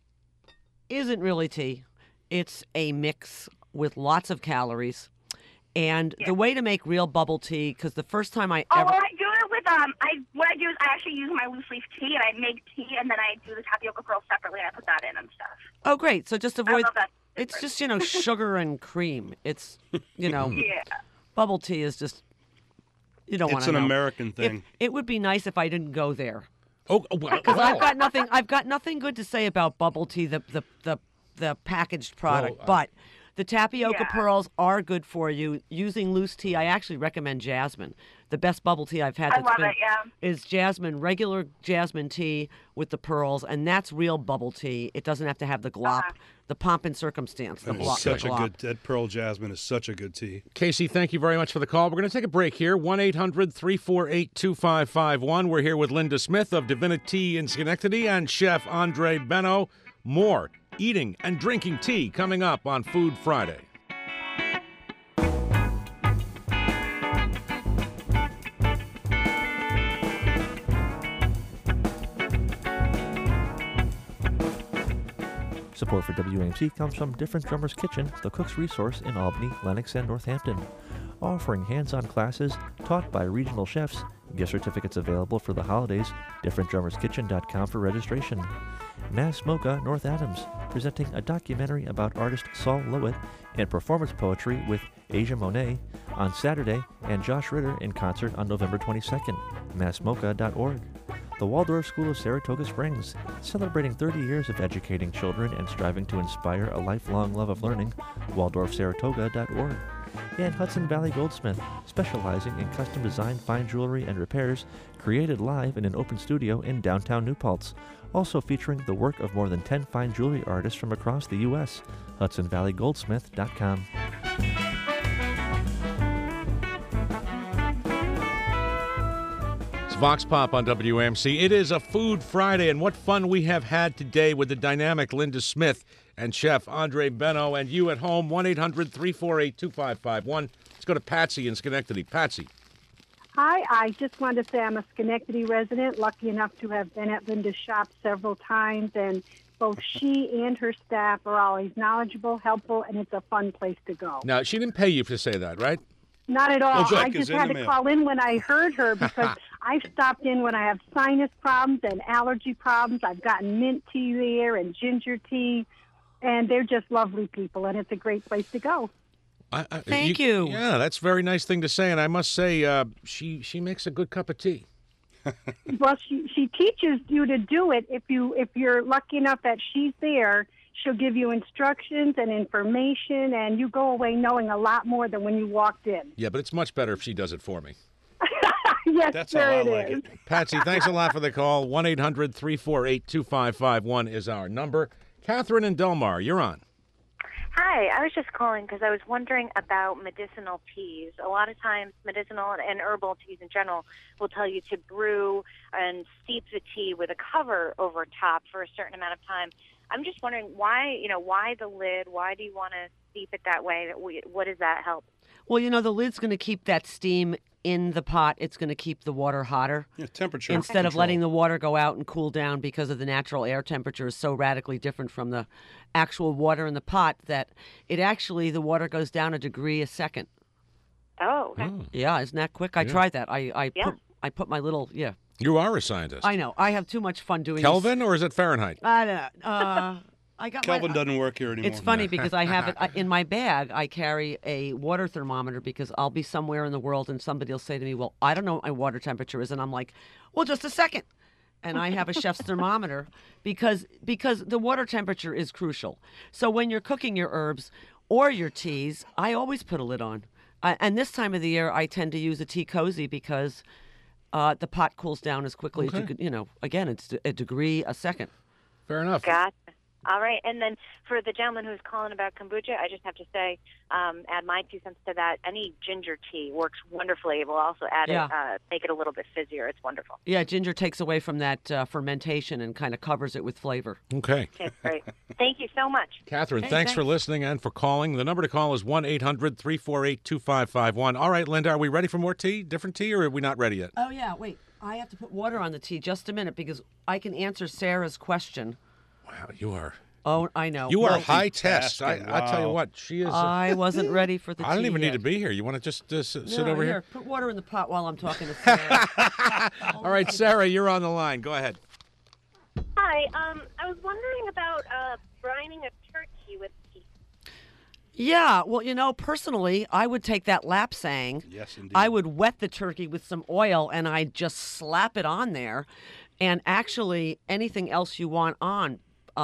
Speaker 2: isn't really tea. It's a mix with lots of calories. And the way to make real bubble tea, because the first time I ever...
Speaker 5: Well, I do it with what I do is I actually use my loose leaf tea, and I make tea, and then I do the tapioca pearls separately, and I put that in and stuff.
Speaker 2: Oh, great. So just
Speaker 5: I
Speaker 2: avoid...
Speaker 5: love that.
Speaker 2: It's just, sugar and cream. It's,
Speaker 5: Yeah.
Speaker 2: bubble tea is just... You don't want
Speaker 3: It's
Speaker 2: to
Speaker 3: an
Speaker 2: know.
Speaker 3: American thing.
Speaker 2: It would be nice if I didn't go there.
Speaker 1: Oh, well,
Speaker 2: Because I've got nothing good to say about bubble tea, the packaged product.
Speaker 1: Well,
Speaker 2: but the tapioca
Speaker 5: Yeah.
Speaker 2: pearls are good for you. Using loose tea, I actually recommend jasmine. The best bubble tea I've had
Speaker 5: I love it, yeah.
Speaker 2: is jasmine, regular jasmine tea with the pearls, and that's real bubble tea. It doesn't have to have the glop, the pomp and circumstance. The
Speaker 3: That is
Speaker 2: glop,
Speaker 3: such
Speaker 2: the
Speaker 3: a
Speaker 2: glop.
Speaker 3: good. That Pearl Jasmine is such a good tea.
Speaker 1: Casey, thank you very much for the call. We're going to take a break here. 1-800-348-2551. We're here with Linda Smith of Divinity in Schenectady and Chef Andre Benno. More eating and drinking tea coming up on Food Friday.
Speaker 6: Support for WAMC comes from Different Drummers Kitchen, the cook's resource in Albany, Lenox, and Northampton. Offering hands-on classes taught by regional chefs, gift certificates available for the holidays, differentdrummerskitchen.com for registration. Mass Mocha North Adams, presenting a documentary about artist Saul Lewitt and performance poetry with Asia Monet on Saturday, and Josh Ritter in concert on November 22nd. massmocha.org. The Waldorf School of Saratoga Springs, celebrating 30 years of educating children and striving to inspire a lifelong love of learning. waldorfsaratoga.org. And Hudson Valley Goldsmith, specializing in custom designed fine jewelry and repairs, created live in an open studio in downtown New Paltz, also featuring the work of more than 10 fine jewelry artists from across the U.S. HudsonValleyGoldsmith.com.
Speaker 1: It's Vox Pop on WAMC. It is a Food Friday, and what fun we have had today with the dynamic Linda Smith and Chef Andre Benno, and you at home, 1-800-348-2551. Let's go to Patsy in Schenectady. Patsy.
Speaker 9: Hi, I just wanted to say I'm a Schenectady resident, lucky enough to have been at Linda's shop several times, and both she and her staff are always knowledgeable, helpful, and it's a fun place to go.
Speaker 1: Now, she didn't pay you to say that, right?
Speaker 9: Not at all.
Speaker 3: Oh, good,
Speaker 9: I
Speaker 3: 'cause
Speaker 9: just
Speaker 3: in
Speaker 9: had
Speaker 3: the
Speaker 9: to
Speaker 3: mail.
Speaker 9: call in when I heard her because I've stopped in when I have sinus problems and allergy problems. I've gotten mint tea there and ginger tea, and they're just lovely people, and it's a great place to go.
Speaker 2: Thank you.
Speaker 1: Yeah, that's a very nice thing to say, and I must say, she makes a good cup of tea.
Speaker 9: Well, she teaches you to do it. If you're lucky enough that she's there, she'll give you instructions and information, and you go away knowing a lot more than when you walked in.
Speaker 1: Yeah, but it's much better if she does it for me.
Speaker 9: Yes,
Speaker 3: That's
Speaker 9: there
Speaker 3: how I
Speaker 9: it
Speaker 3: like
Speaker 9: is.
Speaker 3: it.
Speaker 1: Patsy, thanks a lot for the call. 1-800-348-2551 is our number. Catherine and Delmar, you're on.
Speaker 10: Hi, I was just calling because I was wondering about medicinal teas. A lot of times, medicinal and herbal teas in general will tell you to brew and steep the tea with a cover over top for a certain amount of time. I'm just wondering why the lid? Why do you want to steep it that way? What does that help?
Speaker 2: Well, the lid's going to keep that steam in the pot, it's going to keep the water hotter.
Speaker 3: Yeah, temperature
Speaker 2: Instead of
Speaker 3: control.
Speaker 2: letting the water go out and cool down because of the natural air temperature is so radically different from the actual water in the pot that the water goes down a degree a second.
Speaker 10: Oh, okay.
Speaker 2: Yeah, isn't that quick? I tried that. I put my little,
Speaker 1: You are a scientist.
Speaker 2: I know. I have too much fun doing
Speaker 1: Kelvin, or is it Fahrenheit?
Speaker 2: I don't know. I got
Speaker 3: Kelvin doesn't work here anymore.
Speaker 2: It's funny because I have it in my bag. I carry a water thermometer because I'll be somewhere in the world and somebody will say to me, "Well, I don't know what my water temperature is," and I'm like, "Well, just a second." And I have a chef's thermometer because the water temperature is crucial. So when you're cooking your herbs or your teas, I always put a lid on. And this time of the year, I tend to use a tea cozy because the pot cools down as quickly as you could. Again, it's a degree a second.
Speaker 1: Fair enough.
Speaker 10: Gotcha. All right. And then for the gentleman who's calling about kombucha, I just have to say, add my 2 cents to that. Any ginger tea works wonderfully. We'll also add it, make it a little bit fizzier. It's wonderful.
Speaker 2: Yeah, ginger takes away from that fermentation and kind of covers it with flavor.
Speaker 1: Okay.
Speaker 10: Okay, great. Thank you so much.
Speaker 1: Catherine, thanks for listening and for calling. The number to call is 1-800-348-2551. All right, Linda, are we ready for more tea? Different tea, or are we not ready yet?
Speaker 2: Oh, yeah. Wait. I have to put water on the tea just a minute because I can answer Sarah's question.
Speaker 1: Wow, you are.
Speaker 2: Oh, I know.
Speaker 1: You are high test. I tell you
Speaker 3: Wow.
Speaker 1: what, she is.
Speaker 2: I wasn't ready for the tea.
Speaker 1: I don't even need
Speaker 2: yet.
Speaker 1: to be here. You want to just sit
Speaker 2: No,
Speaker 1: over here?
Speaker 2: Put water in the pot while I'm talking to Sarah.
Speaker 1: All right, Sarah, you're on the line. Go ahead.
Speaker 11: Hi, I was wondering about brining a turkey with tea.
Speaker 2: Yeah, well, personally, I would take that lapsang.
Speaker 3: Yes, indeed.
Speaker 2: I would wet the turkey with some oil and I'd just slap it on there. And actually, anything else you want on,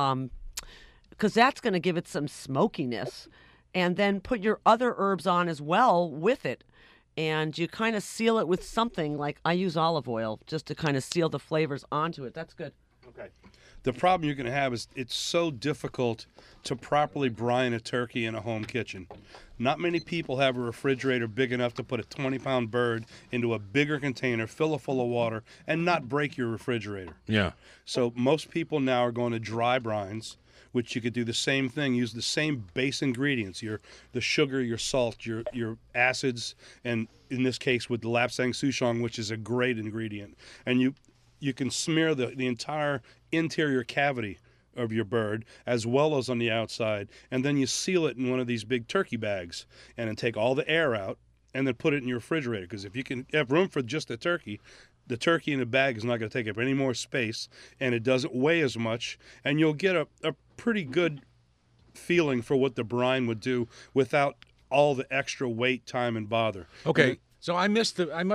Speaker 2: because that's going to give it some smokiness. And then put your other herbs on as well with it. And you kind of seal it with something like I use olive oil just to kind of seal the flavors onto it. That's good.
Speaker 3: Okay. The problem you're going to have is it's so difficult to properly brine a turkey in a home kitchen. Not many people have a refrigerator big enough to put a 20-pound bird into a bigger container, fill it full of water, and not break your refrigerator.
Speaker 1: Yeah.
Speaker 3: So most people now are going to dry brines, which you could do the same thing, use the same base ingredients, the sugar, your salt, your acids, and in this case with the lapsang souchong, which is a great ingredient. And you can smear the entire interior cavity of your bird as well as on the outside, and then you seal it in one of these big turkey bags and then take all the air out and then put it in your refrigerator, because if you can have room for just the turkey in the bag is not going to take up any more space, and it doesn't weigh as much, and you'll get a pretty good feeling for what the brine would do without all the extra weight, time, and bother.
Speaker 1: Okay. So I missed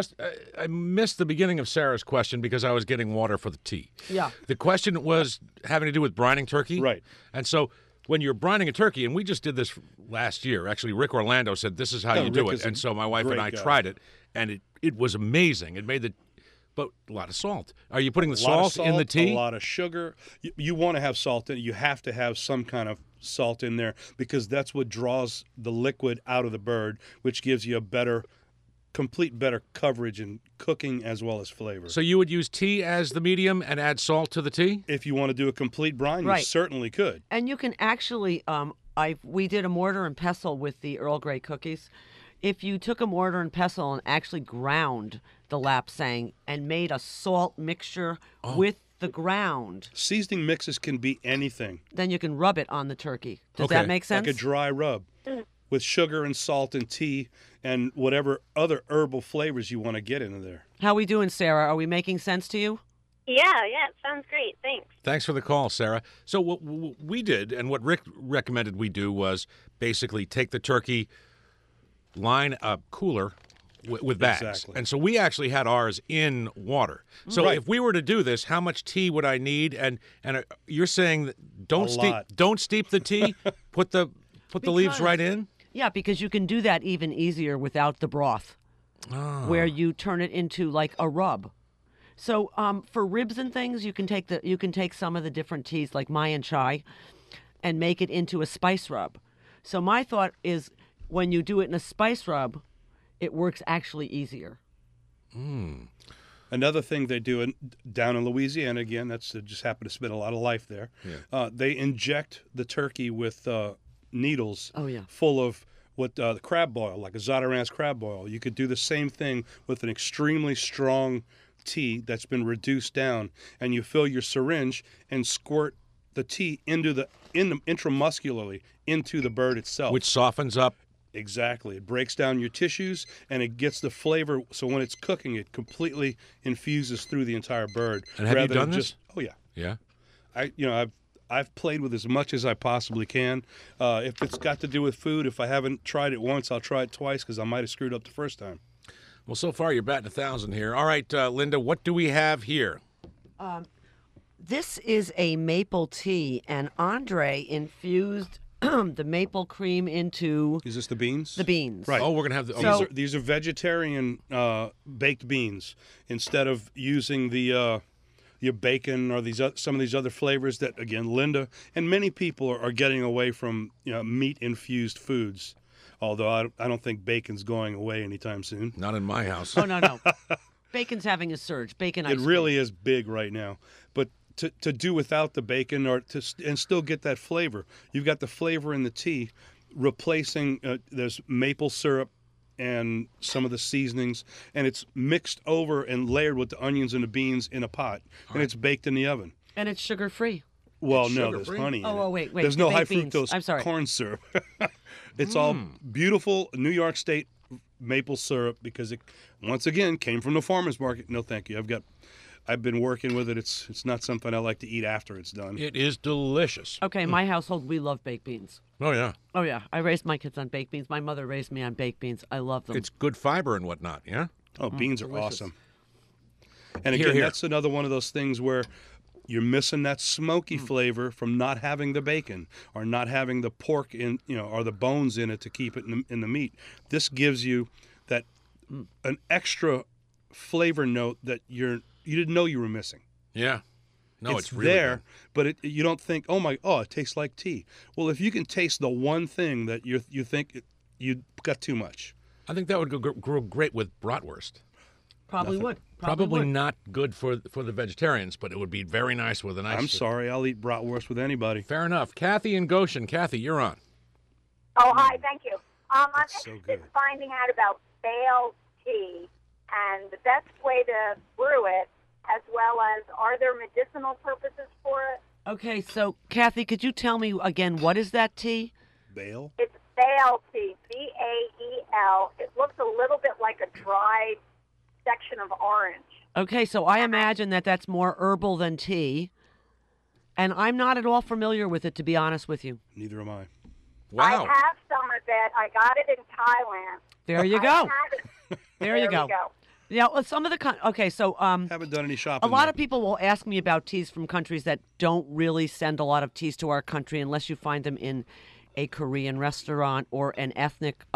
Speaker 1: the beginning of Sarah's question because I was getting water for the tea.
Speaker 2: Yeah.
Speaker 1: The question was having to do with brining turkey.
Speaker 3: Right.
Speaker 1: And so when you're brining a turkey, and we just did this last year. Actually, Rick Orlando said this is how you do
Speaker 3: Rick
Speaker 1: it.
Speaker 3: is a
Speaker 1: And so my wife and I
Speaker 3: great guy.
Speaker 1: tried it, and it was amazing. It made but a lot of salt. Are you putting the
Speaker 3: A lot of
Speaker 1: salt in the tea?
Speaker 3: A lot of sugar. You want to have salt in it. You have to have some kind of salt in there because that's what draws the liquid out of the bird, which gives you a better coverage in cooking as well as flavor.
Speaker 1: So you would use tea as the medium and add salt to the tea?
Speaker 3: If you want to do a complete brine,
Speaker 2: Right.
Speaker 3: you certainly could.
Speaker 2: And you can actually, we did a mortar and pestle with the Earl Grey cookies. If you took a mortar and pestle and actually ground the lapsang and made a salt mixture with the ground,
Speaker 3: Seasoning mixes can be anything.
Speaker 2: then you can rub it on the turkey. Does
Speaker 1: Okay.
Speaker 2: that make sense?
Speaker 3: Like a dry rub with sugar and salt and tea and whatever other herbal flavors you want to get into there.
Speaker 2: How we doing, Sarah? Are we making sense to you?
Speaker 11: Yeah, it sounds great. Thanks.
Speaker 1: Thanks for the call, Sarah. So what we did, and what Rick recommended we do, was basically take the turkey, line a cooler with bags.
Speaker 3: Exactly.
Speaker 1: And so we actually had ours in water. So
Speaker 3: Right.
Speaker 1: if we were to do this, how much tea would I need? And you're saying that don't steep the tea, put the leaves right in?
Speaker 2: Yeah, because you can do that even easier without the broth, where you turn it into like a rub. So for ribs and things, you can take some of the different teas like Mayan chai and make it into a spice rub. So my thought is when you do it in a spice rub, it works actually easier.
Speaker 3: Another thing they do down in Louisiana, again, that's just happened to spend a lot of life there. They inject the turkey with needles
Speaker 2: Oh, yeah.
Speaker 3: full of what the crab boil, like a Zatarans crab boil. You could do the same thing with an extremely strong tea that's been reduced down, and you fill your syringe and squirt the tea intramuscularly into the bird itself,
Speaker 1: Which softens up.
Speaker 3: Exactly. It breaks down your tissues and it gets the flavor. So when it's cooking, it completely infuses through the entire bird.
Speaker 1: And have you
Speaker 3: rather
Speaker 1: done
Speaker 3: than
Speaker 1: this?
Speaker 3: just, oh yeah.
Speaker 1: Yeah.
Speaker 3: I've played with as much as I possibly can. If it's got to do with food, if I haven't tried it once, I'll try it twice because I might have screwed up the first time.
Speaker 1: Well, so far you're batting 1,000 here. All right, Linda, what do we have here?
Speaker 2: This is a maple tea, and Andre infused the maple cream into
Speaker 3: Is this the beans?
Speaker 2: the beans.
Speaker 3: Right.
Speaker 1: Oh, we're going to have the...
Speaker 2: So-
Speaker 3: These are vegetarian baked beans instead of using the your bacon or some of these other flavors that, again, Linda and many people are getting away from meat infused foods. Although I don't think bacon's going away anytime soon.
Speaker 1: Not in my house.
Speaker 2: Oh, no. Bacon's having a surge. Bacon ice
Speaker 3: It really is big right now. But to do without the bacon and still get that flavor, you've got the flavor in the tea, replacing there's maple syrup and some of the seasonings, and it's mixed over and layered with the onions and the beans in a pot, and it's baked in the oven.
Speaker 2: And it's sugar-free.
Speaker 3: Well,
Speaker 1: It's
Speaker 3: no,
Speaker 1: sugar-free?
Speaker 3: there's honey in it.
Speaker 2: Oh, wait.
Speaker 3: There's no
Speaker 2: baked
Speaker 3: high
Speaker 2: beans.
Speaker 3: fructose
Speaker 2: I'm sorry.
Speaker 3: corn syrup. It's all beautiful New York State maple syrup because it, once again, came from the farmer's market. No, thank you. I've been working with it. It's not something I like to eat after it's done.
Speaker 1: It is delicious.
Speaker 2: Okay, my household, we love baked beans.
Speaker 1: Oh, yeah.
Speaker 2: Oh, yeah. I raised my kids on baked beans. My mother raised me on baked beans. I love them.
Speaker 1: It's good fiber and whatnot, yeah?
Speaker 3: Oh, beans are
Speaker 2: delicious.
Speaker 3: awesome. And
Speaker 1: Here,
Speaker 3: again,
Speaker 1: here.
Speaker 3: that's another one of those things where you're missing that smoky flavor from not having the bacon or not having the pork in, or the bones in it to keep it in the meat. This gives you that an extra flavor note that you didn't know you were missing.
Speaker 1: Yeah. No, it's really
Speaker 3: there,
Speaker 1: good.
Speaker 3: but you don't think, it tastes like tea. Well, if you can taste the one thing that you think you got too much.
Speaker 1: I think that would go great with bratwurst.
Speaker 2: Probably would.
Speaker 1: Probably
Speaker 2: would.
Speaker 1: not good for the vegetarians, but it would be very nice with a nice...
Speaker 3: I'm sorry, I'll eat bratwurst with anybody.
Speaker 1: Fair enough. Kathy in Goshen. Kathy, you're on.
Speaker 5: Oh, hi, thank you. I'm
Speaker 3: That's so
Speaker 5: interested in
Speaker 3: good.
Speaker 5: finding out about bale tea and the best way to brew it, as well as are there medicinal purposes for it?
Speaker 2: Okay, so, Kathy, could you tell me again, what is that tea?
Speaker 3: Bale?
Speaker 5: It's bale tea, B-A-E-L. It looks a little bit like a dried section of orange.
Speaker 2: Okay, so I imagine that's more herbal than tea. And I'm not at all familiar with it, to be honest with you.
Speaker 3: Neither am I.
Speaker 5: I
Speaker 1: Wow.
Speaker 5: have some of it. I got it in Thailand.
Speaker 2: There you
Speaker 5: I
Speaker 2: go.
Speaker 5: have it.
Speaker 2: There you go.
Speaker 5: we go.
Speaker 2: Yeah, well, some of the... Okay, so...
Speaker 3: Haven't done any shopping.
Speaker 2: A lot
Speaker 3: yet.
Speaker 2: of people will ask me about teas from countries that don't really send a lot of teas to our country unless you find them in a Korean restaurant or an ethnic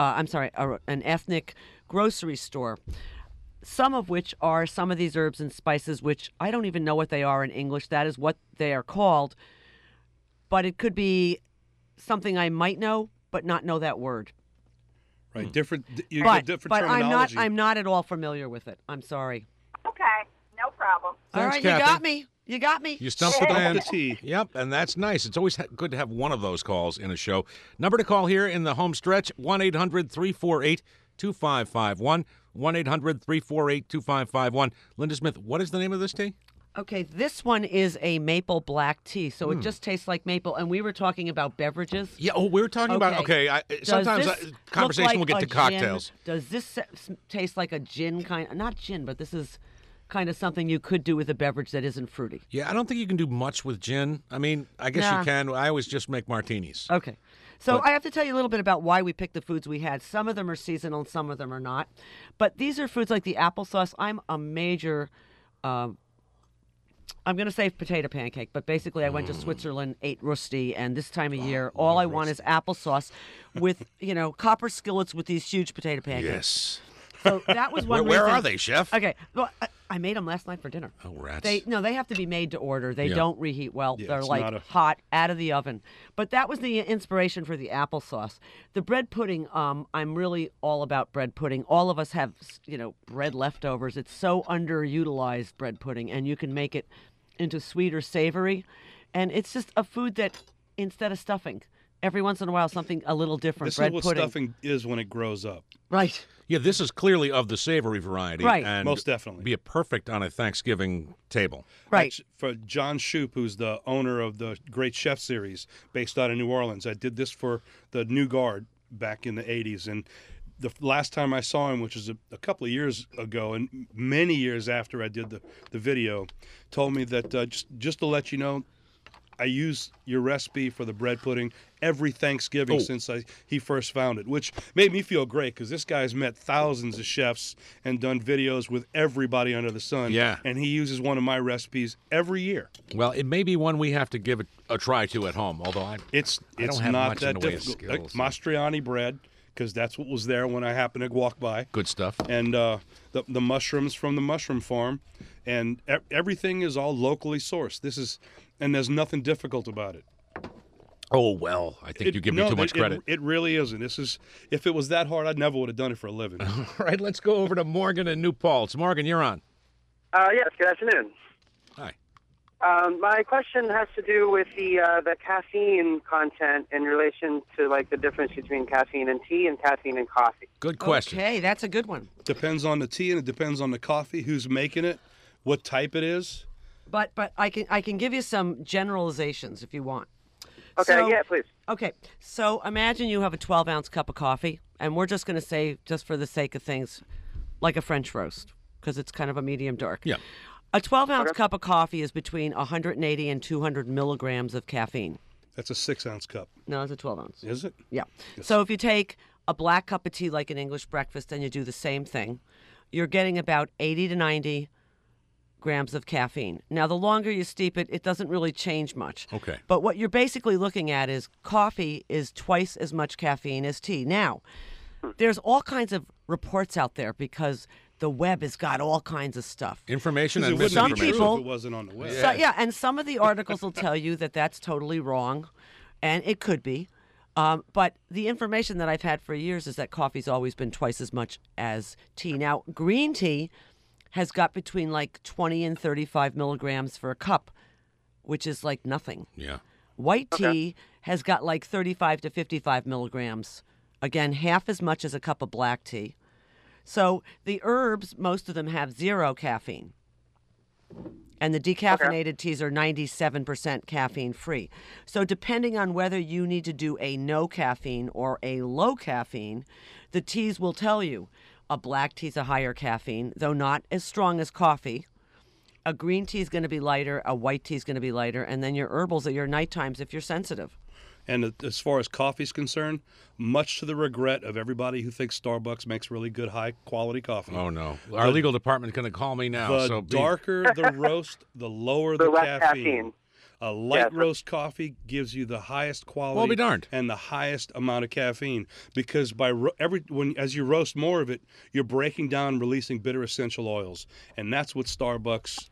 Speaker 2: grocery store. Some of which are some of these herbs and spices, which I don't even know what they are in English. That is what they are called. But it could be something I might know, but not know that word.
Speaker 3: Right, different. You
Speaker 2: But,
Speaker 3: get different
Speaker 2: but
Speaker 3: terminology.
Speaker 2: I'm not at all familiar with it. I'm sorry.
Speaker 5: Okay, no problem.
Speaker 2: All
Speaker 1: Thanks,
Speaker 2: right,
Speaker 1: Kathy.
Speaker 2: you got me. You got me.
Speaker 1: You stumped the
Speaker 3: Stumped
Speaker 1: man.
Speaker 3: the tea.
Speaker 1: Yep, and that's nice. It's always good to have one of those calls in a show. Number to call here in the home stretch, 1-800-348-2551, 1-800-348-2551. Linda Smith, what is the name of this tea?
Speaker 2: Okay, this one is a maple black tea, so it just tastes like maple. And we were talking about beverages.
Speaker 1: Yeah, we were talking about, sometimes
Speaker 2: Does this
Speaker 1: conversation will
Speaker 2: look
Speaker 1: get
Speaker 2: like
Speaker 1: to
Speaker 2: a
Speaker 1: cocktails.
Speaker 2: Gin? Does this taste like a gin kind? Not gin, but this is kind of something you could do with a beverage that isn't fruity.
Speaker 1: Yeah, I don't think you can do much with gin. I mean, I guess
Speaker 2: Nah.
Speaker 1: you can. I always just make martinis.
Speaker 2: Okay. So
Speaker 1: But-
Speaker 2: I have to tell you a little bit about why we picked the foods we had. Some of them are seasonal and some of them are not. But these are foods like the applesauce. I'm a major... I'm going to say potato pancake, but basically I went to Switzerland, ate Rösti, and this time of year, all I want is applesauce with, copper skillets with these huge potato pancakes.
Speaker 1: Yes.
Speaker 2: So that was one
Speaker 1: Where
Speaker 2: reason.
Speaker 1: are they, Chef?
Speaker 2: Okay. Well, I made them last night for dinner.
Speaker 1: Oh, rats.
Speaker 2: They have to be made to order. They
Speaker 1: Yeah.
Speaker 2: don't reheat well.
Speaker 3: Yeah,
Speaker 2: They're
Speaker 3: it's
Speaker 2: like
Speaker 3: not a-
Speaker 2: hot out of the oven. But that was the inspiration for the applesauce. The bread pudding, I'm really all about bread pudding. All of us have, bread leftovers. It's so underutilized, bread pudding, and you can make it into sweet or savory. And it's just a food that, instead of stuffing, every once in a while something a little different.
Speaker 3: This
Speaker 2: Bread
Speaker 3: is what
Speaker 2: pudding.
Speaker 3: stuffing is when it grows up.
Speaker 2: Right.
Speaker 1: Yeah, this is clearly of the savory variety.
Speaker 2: Right.
Speaker 1: And
Speaker 3: Most definitely.
Speaker 1: be a perfect on a Thanksgiving table.
Speaker 2: Right.
Speaker 3: For John Shoup, who's the owner of the Great Chef series based out of New Orleans, I did this for the New Guard back in the 80s. And the last time I saw him, which was a couple of years ago, and many years after I did the video, told me that just to let you know, I use your recipe for the bread pudding every Thanksgiving since he first found it, which made me feel great because this guy's met thousands of chefs and done videos with everybody under the sun.
Speaker 1: Yeah.
Speaker 3: And he uses one of my recipes every year.
Speaker 1: Well, it may be one we have to give a try to at home, although I don't have
Speaker 3: not
Speaker 1: much
Speaker 3: that
Speaker 1: in the way of
Speaker 3: difficult.
Speaker 1: skills.
Speaker 3: Mastriani bread, because that's what was there when I happened to walk by.
Speaker 1: Good stuff.
Speaker 3: And the mushrooms from the mushroom farm, and everything is all locally sourced. And there's nothing difficult about it.
Speaker 1: Oh, well, I think you give me too much credit.
Speaker 3: It really isn't. If it was that hard, I never would have done it for a living.
Speaker 1: All right, let's go over to Morgan in New Paltz. Morgan, you're on.
Speaker 12: Yes, good afternoon.
Speaker 1: Hi.
Speaker 12: My question has to do with the caffeine content in relation to like the difference between caffeine in tea and caffeine in coffee.
Speaker 1: Good question.
Speaker 2: Okay, that's a good one.
Speaker 3: Depends on the tea and it depends on the coffee, who's making it, what type it is.
Speaker 2: But I can give you some generalizations if you want.
Speaker 12: Okay, yeah, please.
Speaker 2: Okay, so imagine you have a 12-ounce cup of coffee, and we're just going to say, just for the sake of things, like a French roast, because it's kind of a medium dark.
Speaker 1: Yeah.
Speaker 2: A 12-ounce cup of coffee is between 180 and 200 milligrams of caffeine.
Speaker 3: That's a 6-ounce cup.
Speaker 2: No, it's a 12-ounce.
Speaker 3: Is it?
Speaker 2: Yeah. So if you take a black cup of tea like an English breakfast and you do the same thing, you're getting about 80 to 90 grams of caffeine. Now, the longer you steep it, it doesn't really change much.
Speaker 1: Okay.
Speaker 2: But what you're basically looking at is coffee is twice as much caffeine as tea. Now, there's all kinds of reports out there because the web has got all kinds of stuff.
Speaker 1: Information and
Speaker 3: It wouldn't be
Speaker 1: misinformation.
Speaker 3: true if it wasn't on the web.
Speaker 2: So, and some of the articles will tell you that that's totally wrong, and it could be. But the information that I've had for years is that coffee's always been twice as much as tea. Now, green tea has got between like 20 and 35 milligrams for a cup, which is like nothing.
Speaker 1: Yeah.
Speaker 2: White tea has got like 35 to 55 milligrams. Again, half as much as a cup of black tea. So the herbs, most of them have 0 caffeine. And the decaffeinated teas are 97% caffeine free. So depending on whether you need to do a no caffeine or a low caffeine, the teas will tell you. A black tea is a higher caffeine, though not as strong as coffee. A green tea is going to be lighter. A white tea is going to be lighter. And then your herbals are your night times if you're sensitive.
Speaker 3: And as far as coffee's concerned, much to the regret of everybody who thinks Starbucks makes really good, high-quality coffee.
Speaker 1: Oh, no. Our legal department's going to call me now.
Speaker 3: The darker the roast, the lower the
Speaker 12: less
Speaker 3: caffeine. A light roast coffee gives you the highest quality
Speaker 1: Well, be darned.
Speaker 3: and the highest amount of caffeine because as you roast more of it, you're breaking down and releasing bitter essential oils, and that's what Starbucks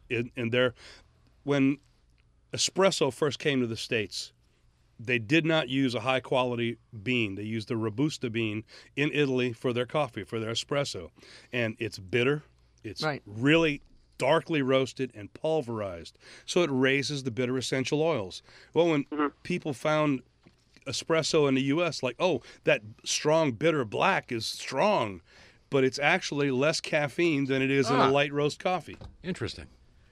Speaker 3: when espresso first came to the States, they did not use a high quality bean. They used the Robusta bean in Italy for their coffee, for their espresso, and it's bitter. It's really darkly roasted and pulverized, so it raises the bitter essential oils. Well, when people found espresso in the U.S., like, oh, that strong bitter black is strong, but it's actually less caffeine than it is in a light roast coffee.
Speaker 1: Interesting.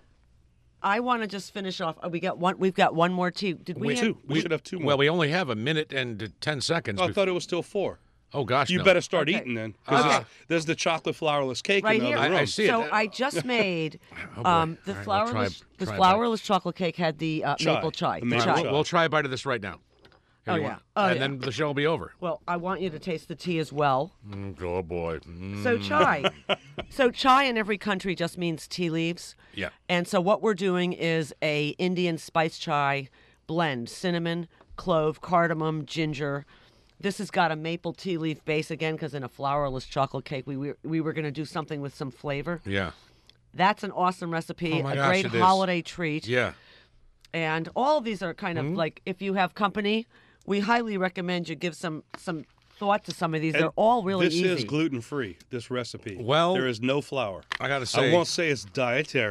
Speaker 2: I want to just finish off. We've got one more tea. Did we?
Speaker 3: We should have 2 more.
Speaker 1: Well, we only have a minute and 10 seconds.
Speaker 3: I thought it was still 4.
Speaker 1: Oh, gosh,
Speaker 3: You
Speaker 1: no.
Speaker 3: better start eating then, because there's the chocolate flourless cake
Speaker 2: Right
Speaker 3: in the
Speaker 2: here.
Speaker 3: other room.
Speaker 1: I see it.
Speaker 2: So I just made
Speaker 1: Oh, boy.
Speaker 2: the
Speaker 1: All right, we'll
Speaker 2: flourless.
Speaker 1: try
Speaker 2: the
Speaker 1: a
Speaker 2: flourless chocolate cake had the maple chai.
Speaker 3: The maple
Speaker 2: chai.
Speaker 3: chai.
Speaker 1: We'll try a bite of this right now. Here
Speaker 2: Oh,
Speaker 1: you
Speaker 2: yeah.
Speaker 1: want-
Speaker 2: Oh,
Speaker 1: and
Speaker 2: yeah.
Speaker 1: then the show will be over.
Speaker 2: Well, I want you to taste the tea as well.
Speaker 1: Oh, boy.
Speaker 2: So chai. So chai in every country just means tea leaves.
Speaker 1: Yeah.
Speaker 2: And so what we're doing is a Indian spice chai blend: cinnamon, clove, cardamom, ginger. This has got a maple tea leaf base again because in a flourless chocolate cake we were going to do something with some flavor.
Speaker 1: Yeah.
Speaker 2: That's an awesome recipe,
Speaker 1: Oh my
Speaker 2: a
Speaker 1: gosh,
Speaker 2: great
Speaker 1: it is.
Speaker 2: holiday treat.
Speaker 1: Yeah.
Speaker 2: And all of these are kind of like, if you have company, we highly recommend you give some thought to some of these. They're all really
Speaker 3: this
Speaker 2: easy.
Speaker 3: is gluten-free, this recipe.
Speaker 1: Well,
Speaker 3: there is no flour.
Speaker 1: I got to say,
Speaker 3: I won't say it's dietary,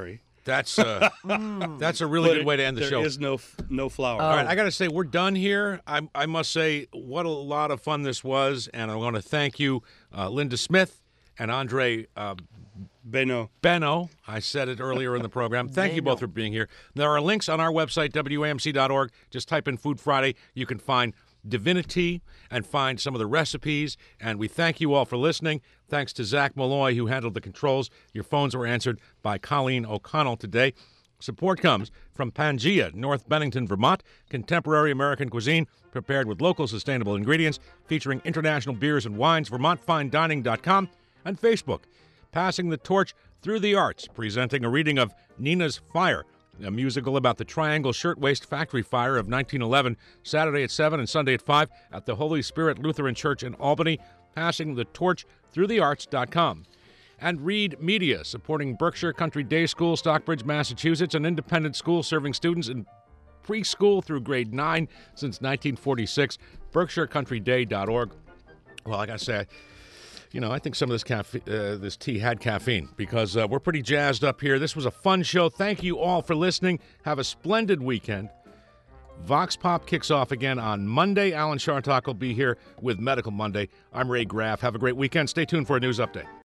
Speaker 1: That's a really
Speaker 3: But
Speaker 1: good way to end the show.
Speaker 3: There is no flour.
Speaker 1: All right, I got to say, we're done here. I must say, what a lot of fun this was, and I want to thank you, Linda Smith and Andre Beno. I said it earlier in the program. Thank you both for being here. There are links on our website, WAMC.org. Just type in Food Friday. You can find Divinity and find some of the recipes. And we thank you all for listening. Thanks to Zach Malloy, who handled the controls. Your phones were answered by Colleen O'Connell today. Support comes from Pangea, North Bennington, Vermont. Contemporary American cuisine prepared with local sustainable ingredients, featuring international beers and wines. VermontFineDining.com and Facebook. Passing the Torch Through the Arts, presenting a reading of Nina's Fire, a musical about the Triangle Shirtwaist Factory Fire of 1911, Saturday at 7 and Sunday at 5 at the Holy Spirit Lutheran Church in Albany. Passing the Torch Through the Arts.com. And Reed Media, supporting Berkshire Country Day School, Stockbridge, Massachusetts, an independent school serving students in preschool through grade 9 since 1946. BerkshireCountryDay.org. Well, like I said, I think some of this tea had caffeine because we're pretty jazzed up here. This was a fun show. Thank you all for listening. Have a splendid weekend. Vox Pop kicks off again on Monday. Alan Chartock will be here with Medical Monday. I'm Ray Graff. Have a great weekend. Stay tuned for a news update.